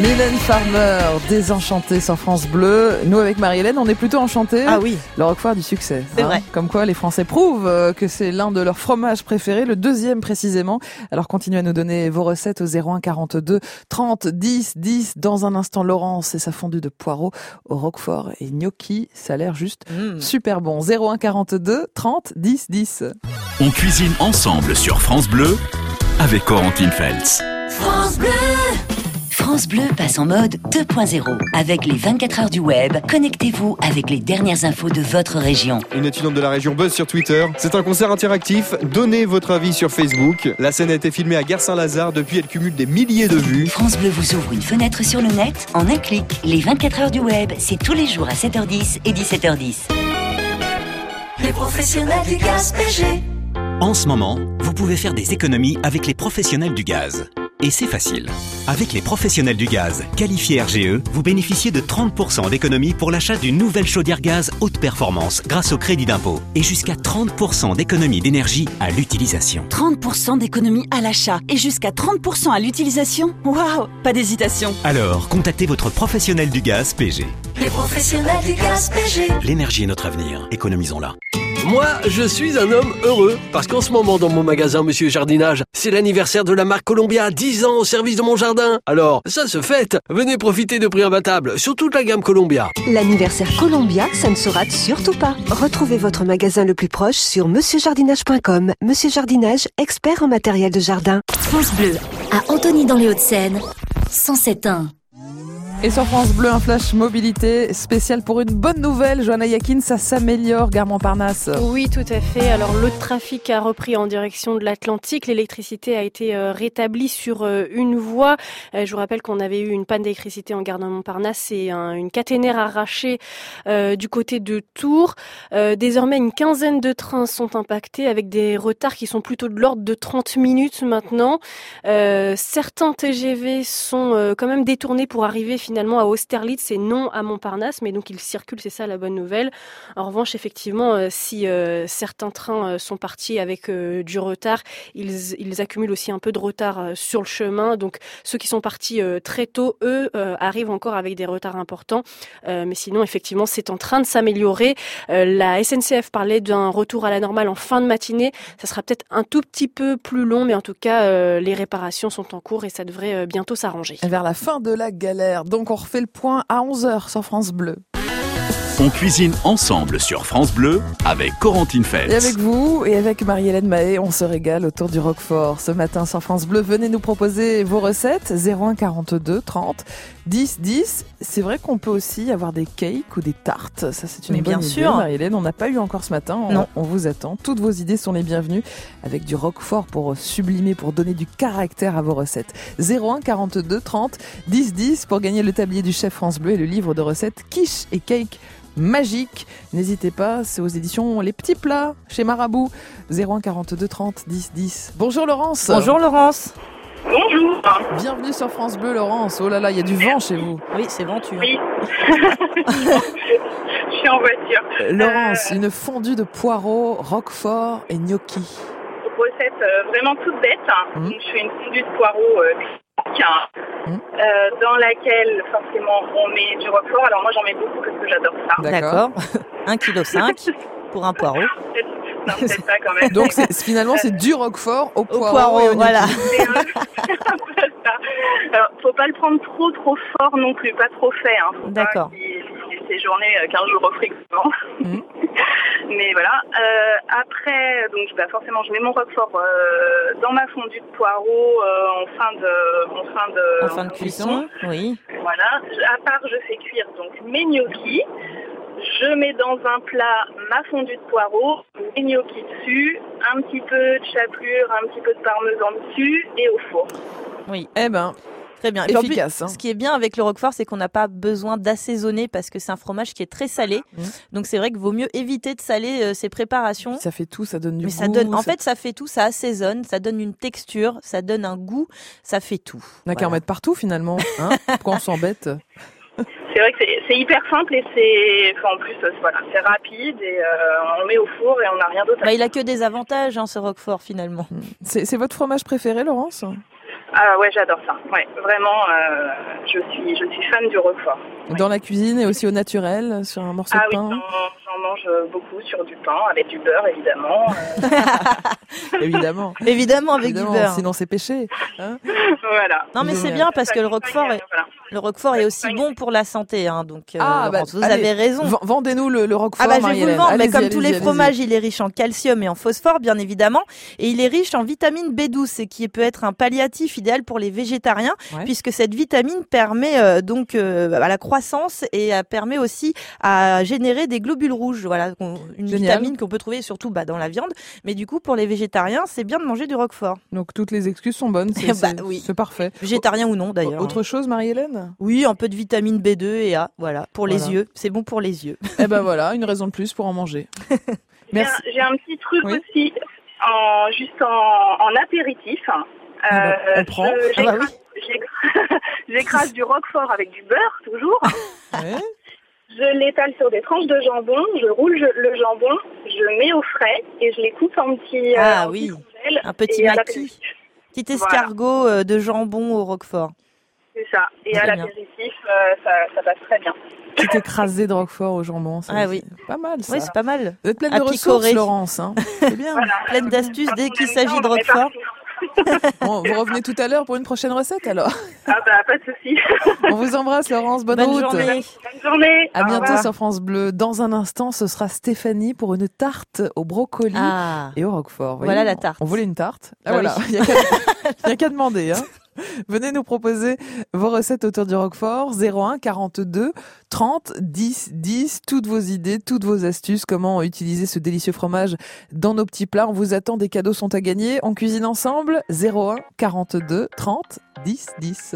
Speaker 3: Mylène Farmer, Désenchantée sur France Bleu. Nous, avec Marie-Hélène, on est plutôt enchantés.
Speaker 4: Ah oui.
Speaker 3: Le Roquefort du succès.
Speaker 4: C'est
Speaker 3: hein.
Speaker 4: vrai.
Speaker 3: Comme quoi, les Français prouvent euh, que c'est l'un de leurs fromages préférés, le deuxième précisément. Alors, continuez à nous donner vos recettes au zéro un quarante-deux trente dix dix. Dans un instant, Laurence et sa fondue de poireaux au Roquefort et gnocchi. Ça a l'air juste mmh. super bon. zéro un quarante-deux trente dix dix.
Speaker 2: On cuisine ensemble sur France Bleu avec Corentine Feltz.
Speaker 8: France Bleu. France Bleu passe en mode deux point zéro. Avec les vingt-quatre heures du web, connectez-vous avec les dernières infos de votre région.
Speaker 14: Une étudiante de la région buzz sur Twitter. C'est un concert interactif. Donnez votre avis sur Facebook. La scène a été filmée à Gare Saint-Lazare. Depuis, elle cumule des milliers de vues.
Speaker 8: France Bleu vous ouvre une fenêtre sur le net en un clic. Les vingt-quatre heures du web, c'est tous les jours à sept heures dix et dix-sept heures dix.
Speaker 1: Les professionnels du gaz P G.
Speaker 15: En ce moment, vous pouvez faire des économies avec les professionnels du gaz. Et c'est facile. Avec les professionnels du gaz qualifiés R G E, vous bénéficiez de trente pour cent d'économie pour l'achat d'une nouvelle chaudière gaz haute performance grâce au crédit d'impôt. Et jusqu'à trente pour cent d'économie d'énergie à l'utilisation.
Speaker 16: trente pour cent d'économie à l'achat et jusqu'à trente pour cent à l'utilisation. Waouh, pas d'hésitation.
Speaker 15: Alors, contactez votre professionnel du gaz P G.
Speaker 1: Les professionnels du gaz P G.
Speaker 15: L'énergie est notre avenir. Économisons-la.
Speaker 17: Moi, je suis un homme heureux parce qu'en ce moment dans mon magasin Monsieur Jardinage, c'est l'anniversaire de la marque Columbia, dix ans au service de mon jardin. Alors, ça se fête. Venez profiter de prix imbattables sur toute la gamme Columbia.
Speaker 18: L'anniversaire Columbia, ça ne se rate surtout pas. Retrouvez votre magasin le plus proche sur monsieur jardinage point com. Monsieur Jardinage, expert en matériel de jardin.
Speaker 8: France Bleu, à Antony dans les Hauts-de-Seine, cent sept un.
Speaker 3: Et sur France Bleu, un flash mobilité spécial pour une bonne nouvelle. Johanna Yakin, ça s'améliore, gare Montparnasse.
Speaker 19: Oui, tout à fait. Alors, le trafic a repris en direction de l'Atlantique. L'électricité a été euh, rétablie sur euh, une voie. Euh, je vous rappelle qu'on avait eu une panne d'électricité en gare de Montparnasse. C'est un, une caténaire arrachée euh, du côté de Tours. Euh, désormais, une quinzaine de trains sont impactés avec des retards qui sont plutôt de l'ordre de trente minutes maintenant. Euh, certains T G V sont euh, quand même détournés pour arriver finalement finalement à Austerlitz et non à Montparnasse, mais donc ils circulent, c'est ça la bonne nouvelle. En revanche, effectivement, euh, si euh, certains trains euh, sont partis avec euh, du retard, ils, ils accumulent aussi un peu de retard euh, sur le chemin. Donc ceux qui sont partis euh, très tôt, eux, euh, arrivent encore avec des retards importants. Euh, mais sinon, effectivement, c'est en train de s'améliorer. Euh, la S N C F parlait d'un retour à la normale en fin de matinée. Ça sera peut-être un tout petit peu plus long, mais en tout cas, euh, les réparations sont en cours et ça devrait euh, bientôt s'arranger.
Speaker 3: Vers la fin de la galère. Donc on refait le point à onze heures sur France Bleu.
Speaker 2: On cuisine ensemble sur France Bleu avec Corentine Feltz.
Speaker 3: Et avec vous et avec Marie-Hélène Mahé, on se régale autour du Roquefort. Ce matin sur France Bleu, venez nous proposer vos recettes. zéro un quarante-deux trente dix dix. C'est vrai qu'on peut aussi avoir des cakes ou des tartes. Ça, c'est une
Speaker 4: Mais
Speaker 3: bonne
Speaker 4: bien
Speaker 3: idée,
Speaker 4: sûr.
Speaker 3: Marie-Hélène. On n'a pas eu encore ce matin. On,
Speaker 4: Non.
Speaker 3: on vous attend. Toutes vos idées sont les bienvenues avec du Roquefort pour sublimer, pour donner du caractère à vos recettes. zéro un quarante-deux trente dix dix pour gagner le tablier du chef France Bleu et le livre de recettes quiche et cake magique. N'hésitez pas, c'est aux éditions Les Petits Plats chez Marabout. zéro un quarante-deux trente dix dix. Bonjour Laurence.
Speaker 4: Bonjour Laurence.
Speaker 5: Bonjour.
Speaker 3: Bienvenue sur France Bleu Laurence. Oh là là, il y a du vent chez vous.
Speaker 4: Oui, c'est ventu.
Speaker 5: Oui. Je suis en voiture.
Speaker 3: Euh, Laurence, une fondue de poireaux, roquefort et gnocchi.
Speaker 5: Recette euh, vraiment toute bête.
Speaker 3: Mmh.
Speaker 5: Donc, je fais une fondue de poireaux euh, classique,
Speaker 3: Mmh.
Speaker 5: euh, dans laquelle forcément on met du roquefort. Alors moi j'en mets beaucoup parce que j'adore ça.
Speaker 4: D'accord. un virgule cinq kilos pour un poireau.
Speaker 5: Non, peut-être pas quand même.
Speaker 3: Donc c'est, c'est, finalement c'est du roquefort au poireau,
Speaker 4: poireau,
Speaker 3: et au gnocchi.
Speaker 4: voilà.
Speaker 5: C'est un peu ça. Alors faut pas le prendre trop trop fort non plus, pas trop fait. Hein. Faut
Speaker 4: D'accord.
Speaker 5: Pas qu'il, qu'il séjourner quinze jours au frigo.
Speaker 3: Mmh.
Speaker 5: Mais voilà. Euh, après, donc bah, forcément, je mets mon roquefort euh, dans ma fondue de poireaux euh, en fin de, en fin de,
Speaker 4: En fin de cuisson, oui.
Speaker 5: Voilà. À part, je fais cuire donc mes gnocchis. Je mets dans un plat ma fondue de poireaux, les gnocchis dessus, un petit peu de chapelure, un petit peu de parmesan dessus et au four.
Speaker 4: Oui.
Speaker 3: Eh ben.
Speaker 4: Très bien. Et
Speaker 3: efficace.
Speaker 4: plus,
Speaker 3: hein.
Speaker 4: Ce qui est bien avec le roquefort, c'est qu'on n'a pas besoin d'assaisonner parce que c'est un fromage qui est très salé. Mmh. Donc c'est vrai qu'il vaut mieux éviter de saler euh, ses préparations.
Speaker 3: Ça fait tout, ça donne du
Speaker 4: Mais
Speaker 3: goût.
Speaker 4: ça donne, en
Speaker 3: ça...
Speaker 4: fait, ça fait tout, ça assaisonne, ça donne une texture, ça donne un goût, ça fait tout.
Speaker 3: On n'a
Speaker 4: voilà.
Speaker 3: qu'à en mettre partout finalement. Hein. Pourquoi on s'embête?
Speaker 5: C'est vrai que c'est, c'est hyper simple et c'est, enfin, en plus, voilà, c'est rapide et euh, on met au four et on n'a rien d'autre.
Speaker 4: Bah, il a que des avantages, hein, ce roquefort finalement.
Speaker 3: C'est, c'est votre fromage préféré, Laurence?
Speaker 20: Ah ouais, j'adore ça. Ouais, vraiment, euh, je suis, je suis fan du roquefort.
Speaker 3: Dans la cuisine et aussi au naturel, sur un morceau
Speaker 20: Ah
Speaker 3: de
Speaker 20: oui,
Speaker 3: pain.
Speaker 20: j'en, j'en mange beaucoup sur du pain, avec du beurre évidemment. Euh,
Speaker 3: Évidemment.
Speaker 4: Évidemment avec
Speaker 3: Évidemment,
Speaker 4: du beurre.
Speaker 3: Sinon c'est péché. Hein
Speaker 20: voilà.
Speaker 4: Non mais c'est
Speaker 3: Génial.
Speaker 4: bien parce que le roquefort est,
Speaker 20: Voilà.
Speaker 4: le roquefort est aussi bon pour la santé, hein, donc euh,
Speaker 3: Ah, bah,
Speaker 4: Laurence, vous
Speaker 3: allez,
Speaker 4: avez raison.
Speaker 3: v- Vendez-nous le, le roquefort,
Speaker 4: Ah bah je vais vous le
Speaker 3: Marie-Hélène.
Speaker 4: vendre, mais
Speaker 3: Allez-y,
Speaker 4: comme tous
Speaker 3: allez-y,
Speaker 4: les
Speaker 3: allez-y.
Speaker 4: fromages, il est riche en calcium et en phosphore, bien évidemment, et il est riche en vitamine B douze, ce qui peut être un palliatif idéal pour les végétariens,
Speaker 3: Ouais.
Speaker 4: puisque cette vitamine permet euh, donc euh, à la croissance et euh, permet aussi à générer des globules rouges. Voilà, qu'on- une
Speaker 3: Génial.
Speaker 4: vitamine qu'on peut trouver surtout bah, dans la viande, mais du coup pour les végétariens, c'est bien de manger du roquefort.
Speaker 3: Donc toutes les excuses sont bonnes, c'est,
Speaker 4: Bah,
Speaker 3: c'est-
Speaker 4: oui.
Speaker 3: c'est parfait.
Speaker 4: Végétarien ou non d'ailleurs.
Speaker 3: Autre chose, Marie-Hélène?
Speaker 4: Oui, un peu de vitamine B deux et A, voilà, pour les
Speaker 3: Voilà.
Speaker 4: yeux. C'est bon pour les yeux.
Speaker 3: Eh ben voilà, une raison de plus pour en manger.
Speaker 20: J'ai un,
Speaker 3: Merci.
Speaker 20: j'ai un petit truc
Speaker 3: Oui.
Speaker 20: aussi, en, juste en, en apéritif.
Speaker 3: Ah bah, on prend.
Speaker 20: je-
Speaker 3: Ah bah
Speaker 20: j'écrase, j'écrase- j'écrase du roquefort avec du beurre, toujours.
Speaker 3: Ouais.
Speaker 20: Je l'étale sur des tranches de jambon, je roule je- le jambon, je mets au frais et je les coupe en petits, euh,
Speaker 4: Ah
Speaker 20: en
Speaker 4: oui,
Speaker 20: petits rondelles.
Speaker 4: un petit
Speaker 20: Et à
Speaker 4: maquis.
Speaker 20: l'apéritif,
Speaker 4: Petit
Speaker 20: Voilà.
Speaker 4: escargot euh, de jambon au roquefort.
Speaker 20: c'est ça. Et
Speaker 4: Très
Speaker 20: à
Speaker 4: bien.
Speaker 20: l'apéritif, euh, ça, ça passe très bien.
Speaker 3: Petit écrasé de roquefort au jambon. Ça,
Speaker 4: Ah oui.
Speaker 3: c'est pas mal ça.
Speaker 4: Oui, c'est pas mal.
Speaker 3: Vous êtes pleine
Speaker 4: À
Speaker 3: de ressources,
Speaker 4: picorer.
Speaker 3: Laurence. Hein. C'est bien.
Speaker 20: Voilà.
Speaker 4: Pleine d'astuces dès qu'il
Speaker 20: Quand on aime
Speaker 4: s'agit
Speaker 20: bien,
Speaker 4: de
Speaker 20: on en met
Speaker 4: roquefort.
Speaker 20: partout.
Speaker 3: Bon, vous revenez tout à l'heure pour une prochaine recette alors.
Speaker 20: Ah bah, pas de souci.
Speaker 3: On vous embrasse, Laurence. Bonne,
Speaker 4: Bonne
Speaker 3: route.
Speaker 4: journée.
Speaker 20: Bonne journée.
Speaker 3: À
Speaker 20: Au
Speaker 3: bientôt
Speaker 20: revoir.
Speaker 3: sur France Bleu. Dans un instant, ce sera Stéphanie pour une tarte au brocoli
Speaker 4: Ah,
Speaker 3: et au roquefort. Vous
Speaker 4: Voilà
Speaker 3: voyez,
Speaker 4: la tarte.
Speaker 3: On voulait une tarte. Ah,
Speaker 4: Ah
Speaker 3: voilà,
Speaker 4: oui.
Speaker 3: il n'y a qu'à il y a qu'à demander. Hein. Venez nous proposer vos recettes autour du roquefort. zéro un quarante-deux trente dix dix. Toutes vos idées, toutes vos astuces. Comment utiliser ce délicieux fromage dans nos petits plats. On vous attend. Des cadeaux sont à gagner. On cuisine ensemble. zéro un quarante-deux trente dix dix.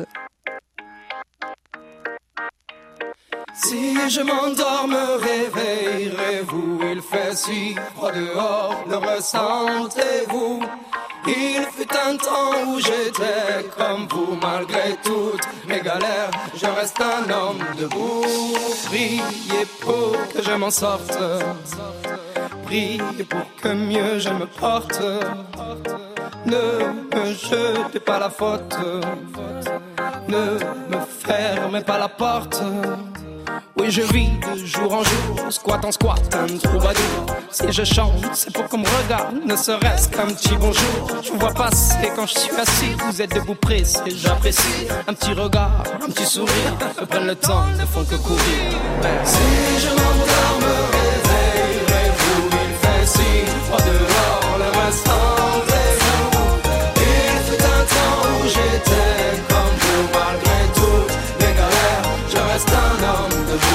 Speaker 21: Si je m'endors, me réveillerez-vous? Il fait si froid dehors, le ressentez-vous? Il fut un temps où j'étais comme vous, malgré toutes mes galères, je reste un homme debout. Priez pour que je m'en sorte, priez pour que mieux je me porte. Ne me jetez pas la faute, ne me fermez pas la porte. Oui, je vis de jour en jour, squat en squat, un troubadour. Si je chante, c'est pour qu'on me regarde, ne serait-ce qu'un petit bonjour. Je vous vois passer quand je suis assis, vous êtes debout pressé, j'apprécie. Un petit regard, un petit sourire, me prennent le temps, ne font que courir. Si je m'endors, me réveillerez-vous? Il fait si froid dehors, le reste rendez-vous. Il fut un temps où j'étais comme vous, malgré toutes mes galères, je reste un homme debout.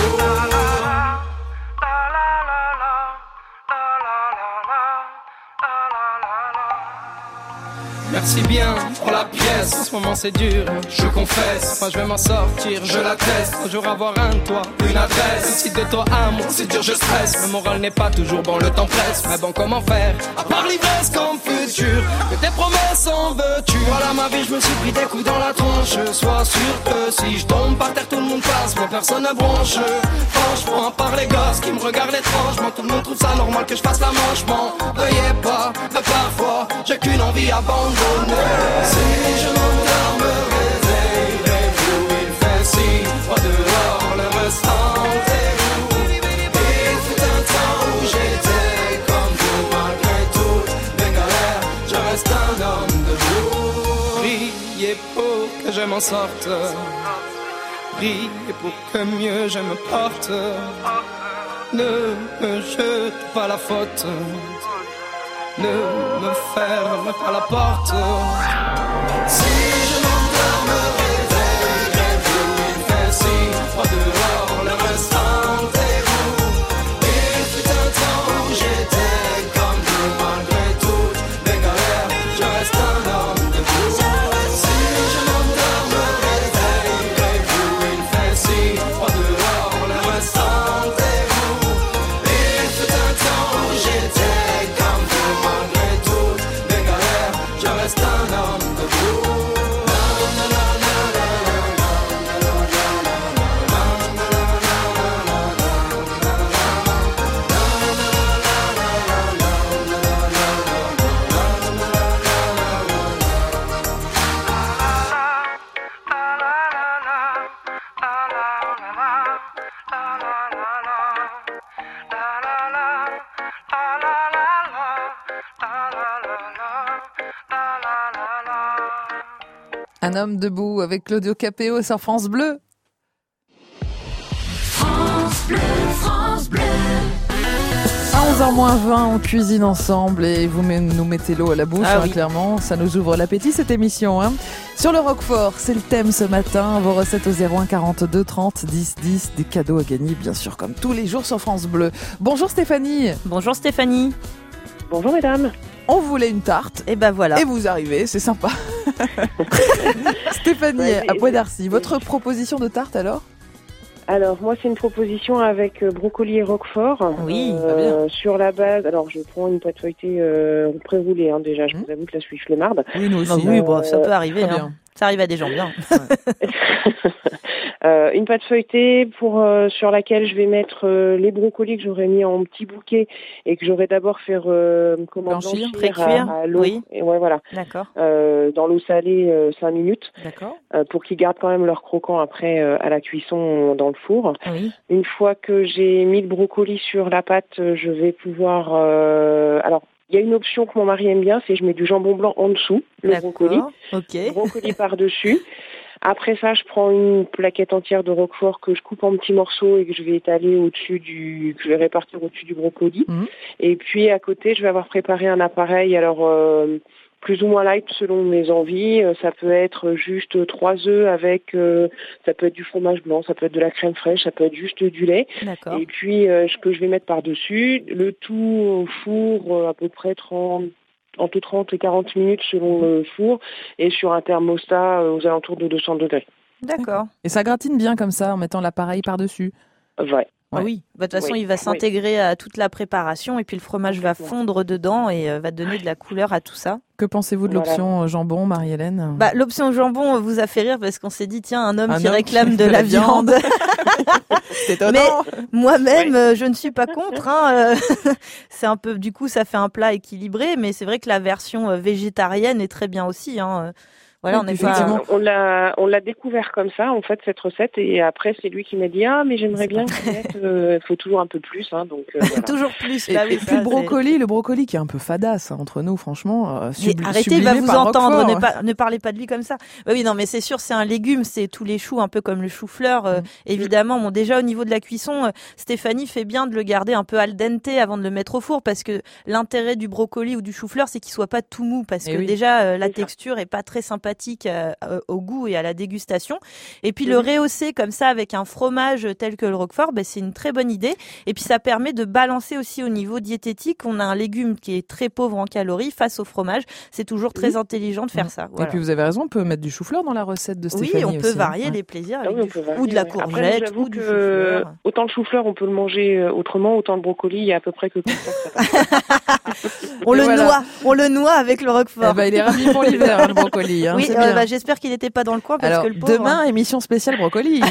Speaker 21: Merci bien pour la pièce, en ce moment c'est dur, je confesse. Moi je vais m'en sortir, je l'atteste. Un jour avoir un toit, une adresse. Si de toi à moi, c'est dur, je stresse. Le moral n'est pas toujours bon, le temps presse. Mais bon, comment faire, à part l'ivresse comme futur, que tes promesses en veux-tu? Voilà ma vie, je me suis pris des coups dans la tronche. Sois sûr que si je tombe par terre, tout le monde passe, mais personne ne bronche. Franchement, à part les gosses qui me regardent étrangement, tout le monde trouve ça normal que je fasse la manche. M'en veuillez pas, mais parfois, j'ai qu'une envie abandonnée. Si je m'endors, me réveillerez-vous? Il fait si froid dehors, le reste rendez-vous. Il fut un temps où j'étais comme vous, malgré toutes mes galères, je reste un homme debout. Priez pour que je m'en sorte, priez pour que mieux je me porte. Ne me jete pas la faute, ne me ferme pas la porte. Si je m'endors, me réveillerez-vous? Il fait si froid dehors, le reste rendez-vous. Il fut un temps où j'étais comme vous, malgré toutes mes galères, je reste un homme debout. Si je m'endors, me réveillerez-vous? Il fait si froid dehors, le reste rendez-vous. Il fut un temps où j'étais comme vous, malgré toutes mes galères, je reste un homme debout.
Speaker 3: Un homme debout avec Claudio Capéo sur France Bleu.
Speaker 1: France Bleu, France Bleu.
Speaker 3: À onze heures moins vingt, on cuisine ensemble et vous nous mettez l'eau à la bouche,
Speaker 4: Ah
Speaker 3: hein,
Speaker 4: oui.
Speaker 3: clairement. Ça nous ouvre l'appétit, cette émission. Hein. Sur le Roquefort, c'est le thème ce matin. Vos recettes au zéro un quarante-deux trente dix dix. Des cadeaux à gagner, bien sûr, comme tous les jours sur France Bleu. Bonjour Stéphanie.
Speaker 4: Bonjour Stéphanie.
Speaker 6: Bonjour mesdames.
Speaker 3: On voulait une tarte.
Speaker 4: Et ben voilà.
Speaker 3: Et vous arrivez, c'est sympa. Stéphanie,
Speaker 6: Ouais,
Speaker 3: à Bois d'Arcy, votre proposition de tarte alors ?
Speaker 6: Alors moi c'est une proposition avec euh, brocoli et roquefort.
Speaker 4: Oui,
Speaker 6: euh, sur la base. Alors je prends une pâte feuilletée euh, pré-roulée. Hein, déjà, je vous avoue que là je suis flemmarde.
Speaker 3: Oui, nous aussi.
Speaker 4: Ah oui, bon, ça
Speaker 6: Euh,
Speaker 4: peut arriver.
Speaker 3: très
Speaker 4: Hein.
Speaker 3: bien.
Speaker 4: Ça arrive à des gens bien.
Speaker 6: Euh, une pâte feuilletée pour euh, sur laquelle je vais mettre euh, les brocolis que j'aurais mis en petits bouquets et que j'aurais d'abord faire euh, comment
Speaker 3: Blanchir,
Speaker 6: blanchir
Speaker 4: pré-cuire,
Speaker 6: à, à l'eau.
Speaker 4: oui.
Speaker 6: Et ouais voilà.
Speaker 4: D'accord.
Speaker 6: Euh, dans l'eau salée euh, cinq minutes
Speaker 3: D'accord.
Speaker 6: euh, pour qu'ils gardent quand même leur croquant après euh, à la cuisson dans le four.
Speaker 4: Oui.
Speaker 6: Une fois que j'ai mis le brocoli sur la pâte, euh, je vais pouvoir euh, alors il y a une option que mon mari aime bien, c'est je mets du jambon blanc en dessous, le brocoli,
Speaker 4: Ok.
Speaker 6: brocoli par-dessus. Après ça, je prends une plaquette entière de roquefort que je coupe en petits morceaux et que je vais étaler au-dessus du, que je vais répartir au-dessus du brocoli.
Speaker 3: Mhm.
Speaker 6: Et puis à côté, je vais avoir préparé un appareil, alors euh, plus ou moins light selon mes envies. Euh, Ça peut être juste trois œufs avec, euh, ça peut être du fromage blanc, ça peut être de la crème fraîche, ça peut être juste du lait.
Speaker 4: D'accord.
Speaker 6: Et puis euh, ce que je vais mettre par-dessus, le tout au four euh, à peu près trente entre trente et quarante minutes selon le four et sur un thermostat euh, aux alentours de deux cents degrés.
Speaker 4: D'accord.
Speaker 3: Et ça gratine bien comme ça en mettant l'appareil par-dessus.
Speaker 6: Ouais.
Speaker 4: Ah oui, bah, de toute façon,
Speaker 6: Oui,
Speaker 4: il va
Speaker 6: oui.
Speaker 4: s'intégrer à toute la préparation et puis le fromage va fondre dedans et euh, va donner de la couleur à tout ça.
Speaker 3: Que pensez-vous de
Speaker 6: Voilà.
Speaker 3: l'option jambon, Marie-Hélène ?
Speaker 4: Bah, l'option jambon vous a fait rire parce qu'on s'est dit, tiens, un homme
Speaker 3: Un
Speaker 4: qui
Speaker 3: homme
Speaker 4: réclame
Speaker 3: qui-
Speaker 4: de la viande.
Speaker 3: C'est étonnant.
Speaker 4: Mais moi-même, euh, je ne suis pas contre. Hein, euh, c'est un peu, du coup, ça fait un plat équilibré, mais c'est vrai que la version euh, végétarienne est très bien aussi. Hein. Euh, Voilà,
Speaker 3: Oui,
Speaker 4: on n'est
Speaker 3: puis
Speaker 4: pas.
Speaker 3: effectivement.
Speaker 6: On l'a, on l'a découvert comme ça, en fait, cette recette, et après, c'est lui qui m'a dit, ah, mais j'aimerais bien connaître, euh, faut toujours un peu plus, hein, donc, euh, voilà.
Speaker 4: Toujours plus.
Speaker 3: Et,
Speaker 4: Bah oui,
Speaker 3: et puis
Speaker 4: ça,
Speaker 3: le
Speaker 4: c'est-
Speaker 3: brocoli, le brocoli qui est un peu fadasse hein, entre nous, franchement. Euh,
Speaker 4: Mais
Speaker 3: subli-
Speaker 4: arrêtez, il va
Speaker 3: sublimé
Speaker 4: vous
Speaker 3: par
Speaker 4: entendre.
Speaker 3: Roquefort.
Speaker 4: Ne, pas, ne parlez pas de lui comme ça. Bah oui, non, mais c'est sûr, c'est un légume. C'est tous les choux, un peu comme le chou-fleur. euh, évidemment, bon, déjà au niveau de la cuisson, euh, Stéphanie fait bien de le garder un peu al dente avant de le mettre au four, parce que l'intérêt du brocoli ou du chou-fleur, c'est qu'il soit pas tout mou, parce
Speaker 3: Eh
Speaker 4: que
Speaker 3: oui.
Speaker 4: déjà euh, la texture est pas très sympathique euh, euh, au goût et à la dégustation. Et puis le
Speaker 6: Mhm.
Speaker 4: rehausser comme ça avec un fromage tel que le Roquefort, bah, c'est une très bonne idée. Et puis ça permet de balancer aussi au niveau diététique. On a un légume qui est très pauvre en calories face au fromage. C'est toujours très intelligent de faire ça.
Speaker 3: Et
Speaker 4: Voilà.
Speaker 3: puis vous avez raison, on peut mettre du chou-fleur dans la recette de
Speaker 4: Oui,
Speaker 3: Stéphanie
Speaker 4: on peut
Speaker 3: aussi, hein.
Speaker 4: varier
Speaker 3: Ouais.
Speaker 4: les plaisirs
Speaker 6: Ah
Speaker 4: avec
Speaker 6: oui, on
Speaker 4: du
Speaker 6: peut
Speaker 4: chou-
Speaker 6: varier,
Speaker 4: ou de la
Speaker 6: ouais. Après,
Speaker 4: courgette
Speaker 6: j'avoue
Speaker 4: ou du
Speaker 6: que,
Speaker 4: chou-fleur.
Speaker 6: autant le chou-fleur, on peut le manger euh, autrement, autant le brocoli, il y a à peu près que comme ça que ça passe.
Speaker 4: On
Speaker 3: Et
Speaker 4: le
Speaker 3: voilà.
Speaker 4: noie, on le noie avec le Roquefort.
Speaker 3: Eh ben, il est ravi pour l'hiver, hein, le brocoli. Hein,
Speaker 4: oui,
Speaker 3: c'est
Speaker 4: euh,
Speaker 3: bien.
Speaker 4: bah, j'espère qu'il n'était pas dans le coin parce
Speaker 3: Alors,
Speaker 4: que le pauvre.
Speaker 3: demain, émission spéciale brocoli.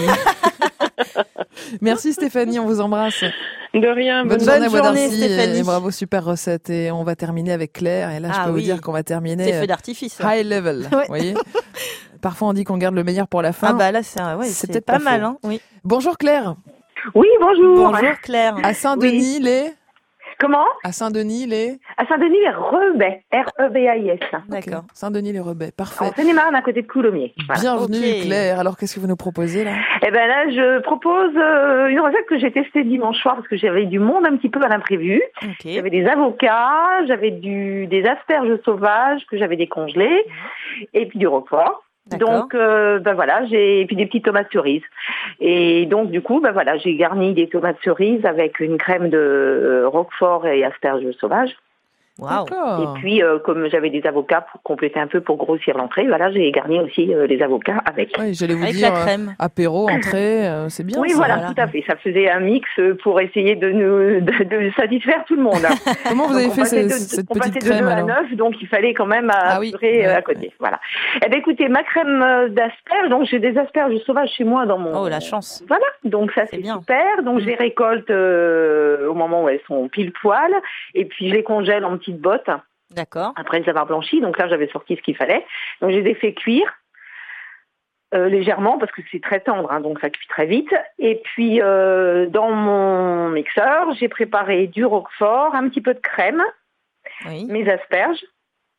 Speaker 3: Merci Stéphanie, on vous embrasse.
Speaker 6: De rien,
Speaker 3: Bonne,
Speaker 6: bonne,
Speaker 3: journée, à Bois
Speaker 4: journée,
Speaker 3: d'Arcy,
Speaker 4: Stéphanie.
Speaker 3: et bravo, super recette. Et on va terminer avec Claire. Et là, je
Speaker 4: Ah
Speaker 3: peux
Speaker 4: oui.
Speaker 3: vous dire qu'on va terminer
Speaker 4: C'est
Speaker 3: euh,
Speaker 4: feu d'artifice.
Speaker 3: high level.
Speaker 4: Ouais.
Speaker 3: Vous voyez Parfois, on dit qu'on garde le meilleur pour la fin.
Speaker 4: Ah bah là, c'est un- ouais,
Speaker 3: C'est
Speaker 4: c'est
Speaker 3: peut-être
Speaker 4: pas,
Speaker 3: pas
Speaker 4: mal.
Speaker 3: faux.
Speaker 4: Hein. Oui.
Speaker 3: Bonjour Claire.
Speaker 20: Oui, bonjour.
Speaker 4: Bonjour Claire.
Speaker 3: À Saint-Denis, les
Speaker 20: Comment
Speaker 3: À Saint-Denis, les
Speaker 20: À Saint-Denis, les Rebais. R E B A I S.
Speaker 4: D'accord.
Speaker 3: Saint-Denis, les Rebais. Parfait.
Speaker 20: En Seine-et-Marne, à côté de Coulommiers. Voilà.
Speaker 3: Bienvenue
Speaker 4: Ok.
Speaker 3: Claire. Alors, qu'est-ce que vous nous proposez là
Speaker 20: Eh ben là, je propose euh, une recette que j'ai testée dimanche soir parce que j'avais du monde un petit peu à l'imprévu.
Speaker 4: Ok.
Speaker 20: J'avais des avocats, j'avais du des asperges sauvages que j'avais décongelées et puis du roquefort.
Speaker 4: D'accord.
Speaker 20: Donc euh, ben voilà, j'ai et puis des petites tomates cerises. Et donc du coup, ben voilà, j'ai garni des tomates cerises avec une crème de euh, roquefort et asperges sauvages.
Speaker 4: Waouh.
Speaker 3: D'accord.
Speaker 20: Et puis, euh, comme j'avais des avocats pour compléter un peu, pour grossir l'entrée, voilà, j'ai garni aussi euh, les avocats avec.
Speaker 3: Oui, j'allais vous
Speaker 4: Avec
Speaker 3: dire
Speaker 4: la
Speaker 3: euh,
Speaker 4: crème.
Speaker 3: apéro, entrée, euh, c'est bien.
Speaker 20: Oui,
Speaker 3: ça.
Speaker 20: voilà,
Speaker 4: voilà.
Speaker 20: tout à fait. Ça faisait un mix euh, pour essayer de nous de, de satisfaire tout le monde.
Speaker 3: Comment vous
Speaker 20: Donc,
Speaker 3: avez
Speaker 20: on
Speaker 3: fait
Speaker 20: passait
Speaker 3: ces-
Speaker 20: de-
Speaker 3: cette
Speaker 20: on
Speaker 3: petite
Speaker 20: passait de
Speaker 3: crème
Speaker 20: deux à
Speaker 3: alors
Speaker 20: neuf, donc il fallait quand même
Speaker 3: Ah oui,
Speaker 20: assurer euh,
Speaker 3: ouais,
Speaker 20: à côté. Voilà. Eh ben écoutez, ma crème euh, d'asperges, donc j'ai des asperges sauvages chez moi dans mon.
Speaker 4: Oh la chance.
Speaker 20: Voilà, donc ça
Speaker 4: C'est
Speaker 20: c'est
Speaker 4: bien.
Speaker 20: super. Donc
Speaker 4: Mm.
Speaker 20: je les récolte euh, au moment où elles sont pile poil, et puis je les congèle en petites bottes.
Speaker 4: D'accord.
Speaker 20: Après les avoir blanchis, donc là j'avais sorti ce qu'il fallait. Donc je les ai fait cuire euh, légèrement parce que c'est très tendre, hein, donc ça cuit très vite. Et puis euh, dans mon mixeur, j'ai préparé du roquefort, un petit peu de crème,
Speaker 4: Oui.
Speaker 20: mes asperges,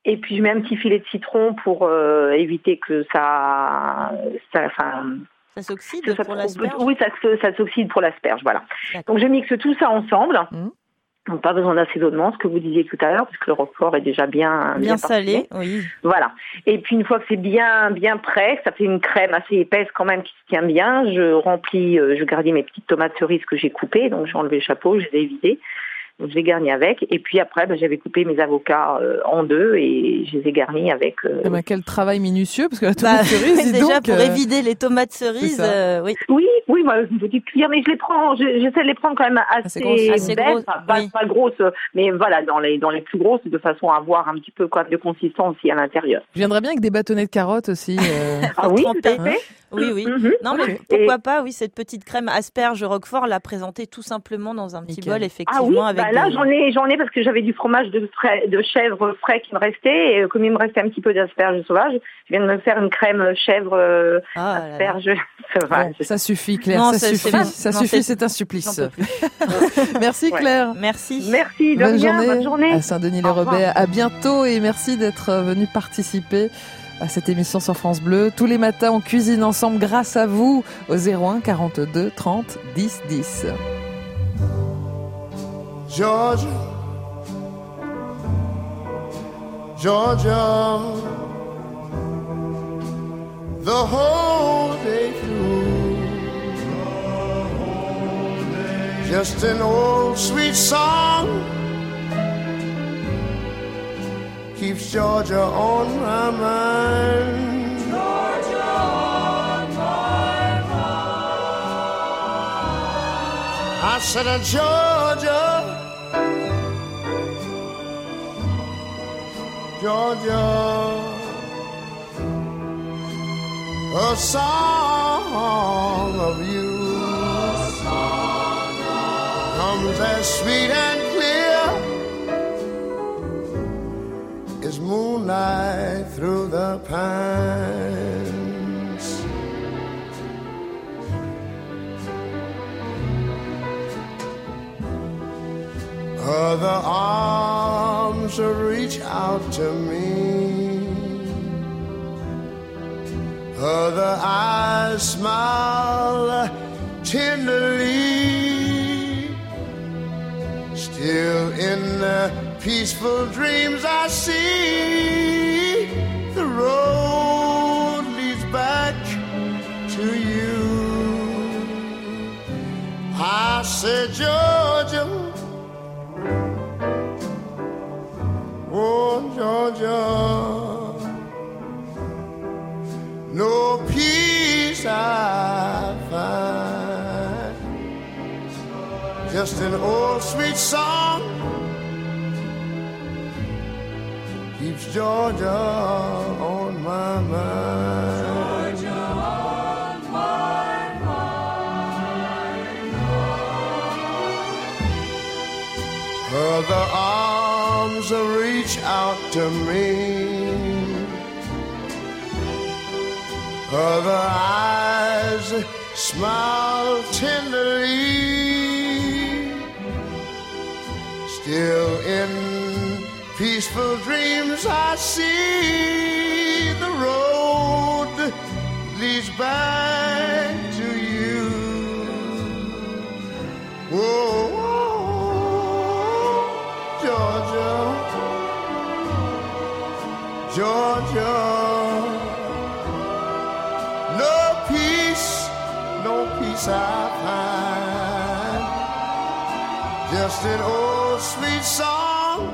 Speaker 20: Et puis je mets un petit filet de citron pour euh, éviter que ça, ça, enfin,
Speaker 4: ça s'oxyde
Speaker 20: que ça
Speaker 4: pour
Speaker 20: trop-
Speaker 4: l'asperge.
Speaker 20: Oui, ça, se- ça s'oxyde pour l'asperge, voilà. Donc je mixe tout ça ensemble.
Speaker 4: Mmh.
Speaker 20: Donc pas besoin d'assaisonnement, ce que vous disiez tout à l'heure, parce que le roquefort est déjà bien
Speaker 4: Bien
Speaker 20: parfumé.
Speaker 4: salé, oui.
Speaker 20: Voilà. Et puis une fois que c'est bien bien prêt, ça fait une crème assez épaisse quand même qui se tient bien. Je remplis, euh, je garnis mes petites tomates cerises que j'ai coupées, donc j'ai enlevé le chapeau, je les ai vidées. Donc je les garnis avec. Et puis après, ben, j'avais coupé mes avocats euh, en deux et je les ai garnis avec. Euh...
Speaker 3: Eh ben, quel travail minutieux, parce que la tomate
Speaker 4: Bah,
Speaker 3: cerise, dis
Speaker 4: déjà
Speaker 3: donc,
Speaker 4: pour
Speaker 3: euh,
Speaker 4: évider les tomates cerises,
Speaker 3: c'est ça.
Speaker 4: euh, oui.
Speaker 20: Oui, oui, moi, une petite cuillère, mais je les prends, je- j'essaie de les prendre quand même assez,
Speaker 4: grosses. Assez
Speaker 20: belles,
Speaker 4: grosses,
Speaker 20: pas, pas,
Speaker 4: oui.
Speaker 20: pas grosses, mais voilà, dans les dans les plus grosses, de façon à avoir un petit peu quoi, de consistance aussi à l'intérieur.
Speaker 3: Je viendrais bien avec des bâtonnets de carottes aussi. euh.
Speaker 20: Ah oui, tout à
Speaker 4: Trempé.
Speaker 20: fait.
Speaker 4: Oui, oui.
Speaker 20: Mhm.
Speaker 4: Non, mais
Speaker 20: Ok.
Speaker 4: pourquoi
Speaker 20: Et-
Speaker 4: pas, oui, cette petite crème asperge roquefort, la présenter tout simplement dans un petit
Speaker 3: Nickel.
Speaker 4: bol, effectivement,
Speaker 20: Ah oui,
Speaker 4: avec
Speaker 20: bah là
Speaker 4: des-
Speaker 20: j'en ai j'en ai parce que j'avais du fromage de frais, de chèvre frais qui me restait et euh, comme il me restait un petit peu d'asperges sauvages, je viens de me faire une crème chèvre euh,
Speaker 4: Ah, là, là.
Speaker 20: asperge. Voilà,
Speaker 3: Bon, ça suffit, Claire,
Speaker 4: Non,
Speaker 3: ça
Speaker 4: c'est-
Speaker 3: suffit.
Speaker 4: c'est bon.
Speaker 3: Ça
Speaker 4: Non,
Speaker 3: suffit,
Speaker 4: c'est-
Speaker 3: c'est un supplice.
Speaker 4: j'en peux plus.
Speaker 3: Merci,
Speaker 20: Ouais.
Speaker 3: Claire.
Speaker 4: Merci.
Speaker 20: Merci, de
Speaker 3: Bonne
Speaker 20: rien,
Speaker 3: journée,
Speaker 20: bonne journée.
Speaker 3: à Saint-Denis-les-Rebais. À bientôt et merci d'être venu participer à cette émission sur France Bleu. Tous les matins, on cuisine ensemble grâce à vous au zéro un quarante-deux trente dix dix.
Speaker 7: Georgia, Georgia, the whole day through, just an old sweet song keeps Georgia on my mind. Georgia on my mind. I said, uh, Georgia, Georgia, a song of you comes as sweet and clear as moonlight through the pines. Other arms reach out to me, other eyes smile tenderly. Still in the peaceful dreams I see, the road leads back to you. I said, Georgia, oh Georgia, no peace I find, just an old sweet song keeps Georgia on my mind. Georgia on my mind. Other arms reach out to me, other eyes smile tenderly. Still in peaceful dreams I see the road leads back to you. Whoa, whoa, Georgia, Georgia, no peace, no peace I find, just an old sweet song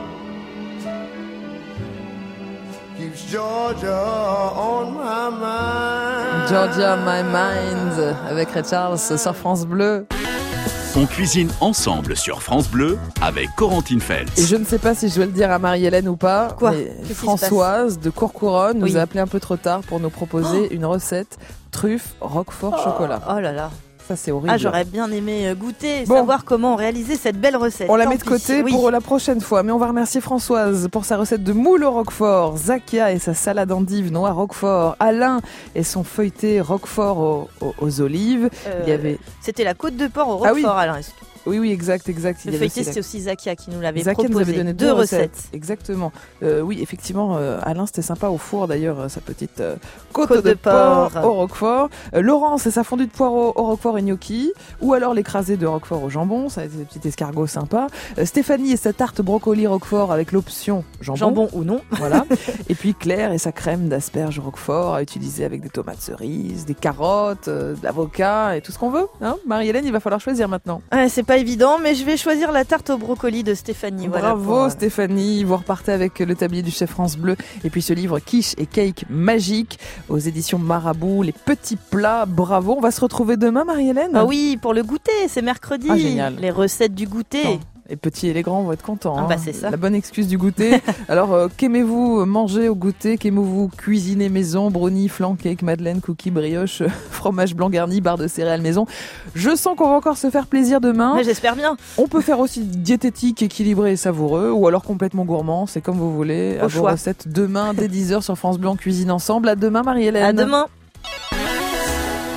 Speaker 7: keeps Georgia on my mind.
Speaker 3: Georgia My Mind avec Ray Charles sur France Bleu.
Speaker 2: On cuisine ensemble sur France Bleu avec Corentine Feltz.
Speaker 3: Et je ne sais pas si je dois le dire à Marie-Hélène ou pas,
Speaker 4: Quoi
Speaker 3: mais
Speaker 4: Qu'est-ce qui se
Speaker 3: Françoise de Courcouronne
Speaker 4: Oui.
Speaker 3: nous a appelé un peu trop tard pour nous proposer une recette truffe roquefort chocolat.
Speaker 4: Oh là là.
Speaker 3: Ça, c'est horrible.
Speaker 4: Ah, j'aurais bien aimé euh, goûter et
Speaker 3: Bon.
Speaker 4: savoir comment réaliser cette belle recette.
Speaker 3: On la
Speaker 4: Tant
Speaker 3: met de
Speaker 4: pis.
Speaker 3: côté
Speaker 4: Oui.
Speaker 3: pour la prochaine fois, mais on va remercier Françoise pour sa recette de moule au roquefort, Zakia et sa salade endive noix roquefort, Alain et son feuilleté roquefort aux, aux- aux olives.
Speaker 4: Euh,
Speaker 3: Il y avait
Speaker 4: C'était la côte de porc au
Speaker 3: Ah oui.
Speaker 4: roquefort, Alain.
Speaker 3: Oui, oui, exact, exact.
Speaker 4: Le feuilleté, c'est aussi Zakia qui nous l'avait
Speaker 3: Zakia
Speaker 4: proposé.
Speaker 3: nous avait donné deux,
Speaker 4: deux
Speaker 3: recettes.
Speaker 4: recettes.
Speaker 3: Exactement. Euh, oui, effectivement, euh, Alain, c'était sympa au four d'ailleurs, euh, sa petite euh, côte,
Speaker 4: Côte
Speaker 3: de,
Speaker 4: de porc.
Speaker 3: porc au roquefort. Euh, Laurent, c'est sa fondue de poireaux au roquefort et gnocchi. Ou alors l'écrasé de roquefort au jambon, ça a été des petits escargots sympas. Euh, Stéphanie et sa tarte brocoli roquefort avec l'option jambon.
Speaker 4: Jambon ou non.
Speaker 3: Voilà. Et puis Claire et sa crème d'asperges roquefort à utiliser avec des tomates cerises, des carottes, euh, de l'avocat et tout ce qu'on veut. Hein, Marie-Hélène, il va falloir choisir maintenant.
Speaker 4: Ouais, c'est pas évident, mais je vais choisir la tarte au brocoli de Stéphanie. Voilà,
Speaker 3: Bravo
Speaker 4: pour, euh...
Speaker 3: Stéphanie, vous repartez avec le tablier du chef France Bleu et puis ce livre Quiche et Cake Magique aux éditions Marabout, les petits plats. Bravo, on va se retrouver demain Marie-Hélène.
Speaker 4: Ah oui, pour le goûter, c'est mercredi.
Speaker 3: Ah, génial.
Speaker 4: Les recettes du goûter.
Speaker 3: Non. Les petits et les grands vont être contents.
Speaker 4: Ah
Speaker 3: hein.
Speaker 4: bah c'est ça.
Speaker 3: La bonne excuse du goûter. Alors, euh, qu'aimez-vous manger au goûter? Qu'aimez-vous cuisiner maison? Brownie, flan, cake, madeleine, cookies, brioche, fromage blanc garni, barre de céréales maison. Je sens qu'on va encore se faire plaisir demain.
Speaker 4: Mais j'espère bien.
Speaker 3: On peut faire aussi diététique, équilibré et savoureux, ou alors complètement gourmand. C'est comme vous voulez.
Speaker 4: Au
Speaker 3: à
Speaker 4: choix.
Speaker 3: vos recettes demain dès dix heures sur France Bleu, on cuisine ensemble. À demain Marie-Hélène.
Speaker 4: À demain.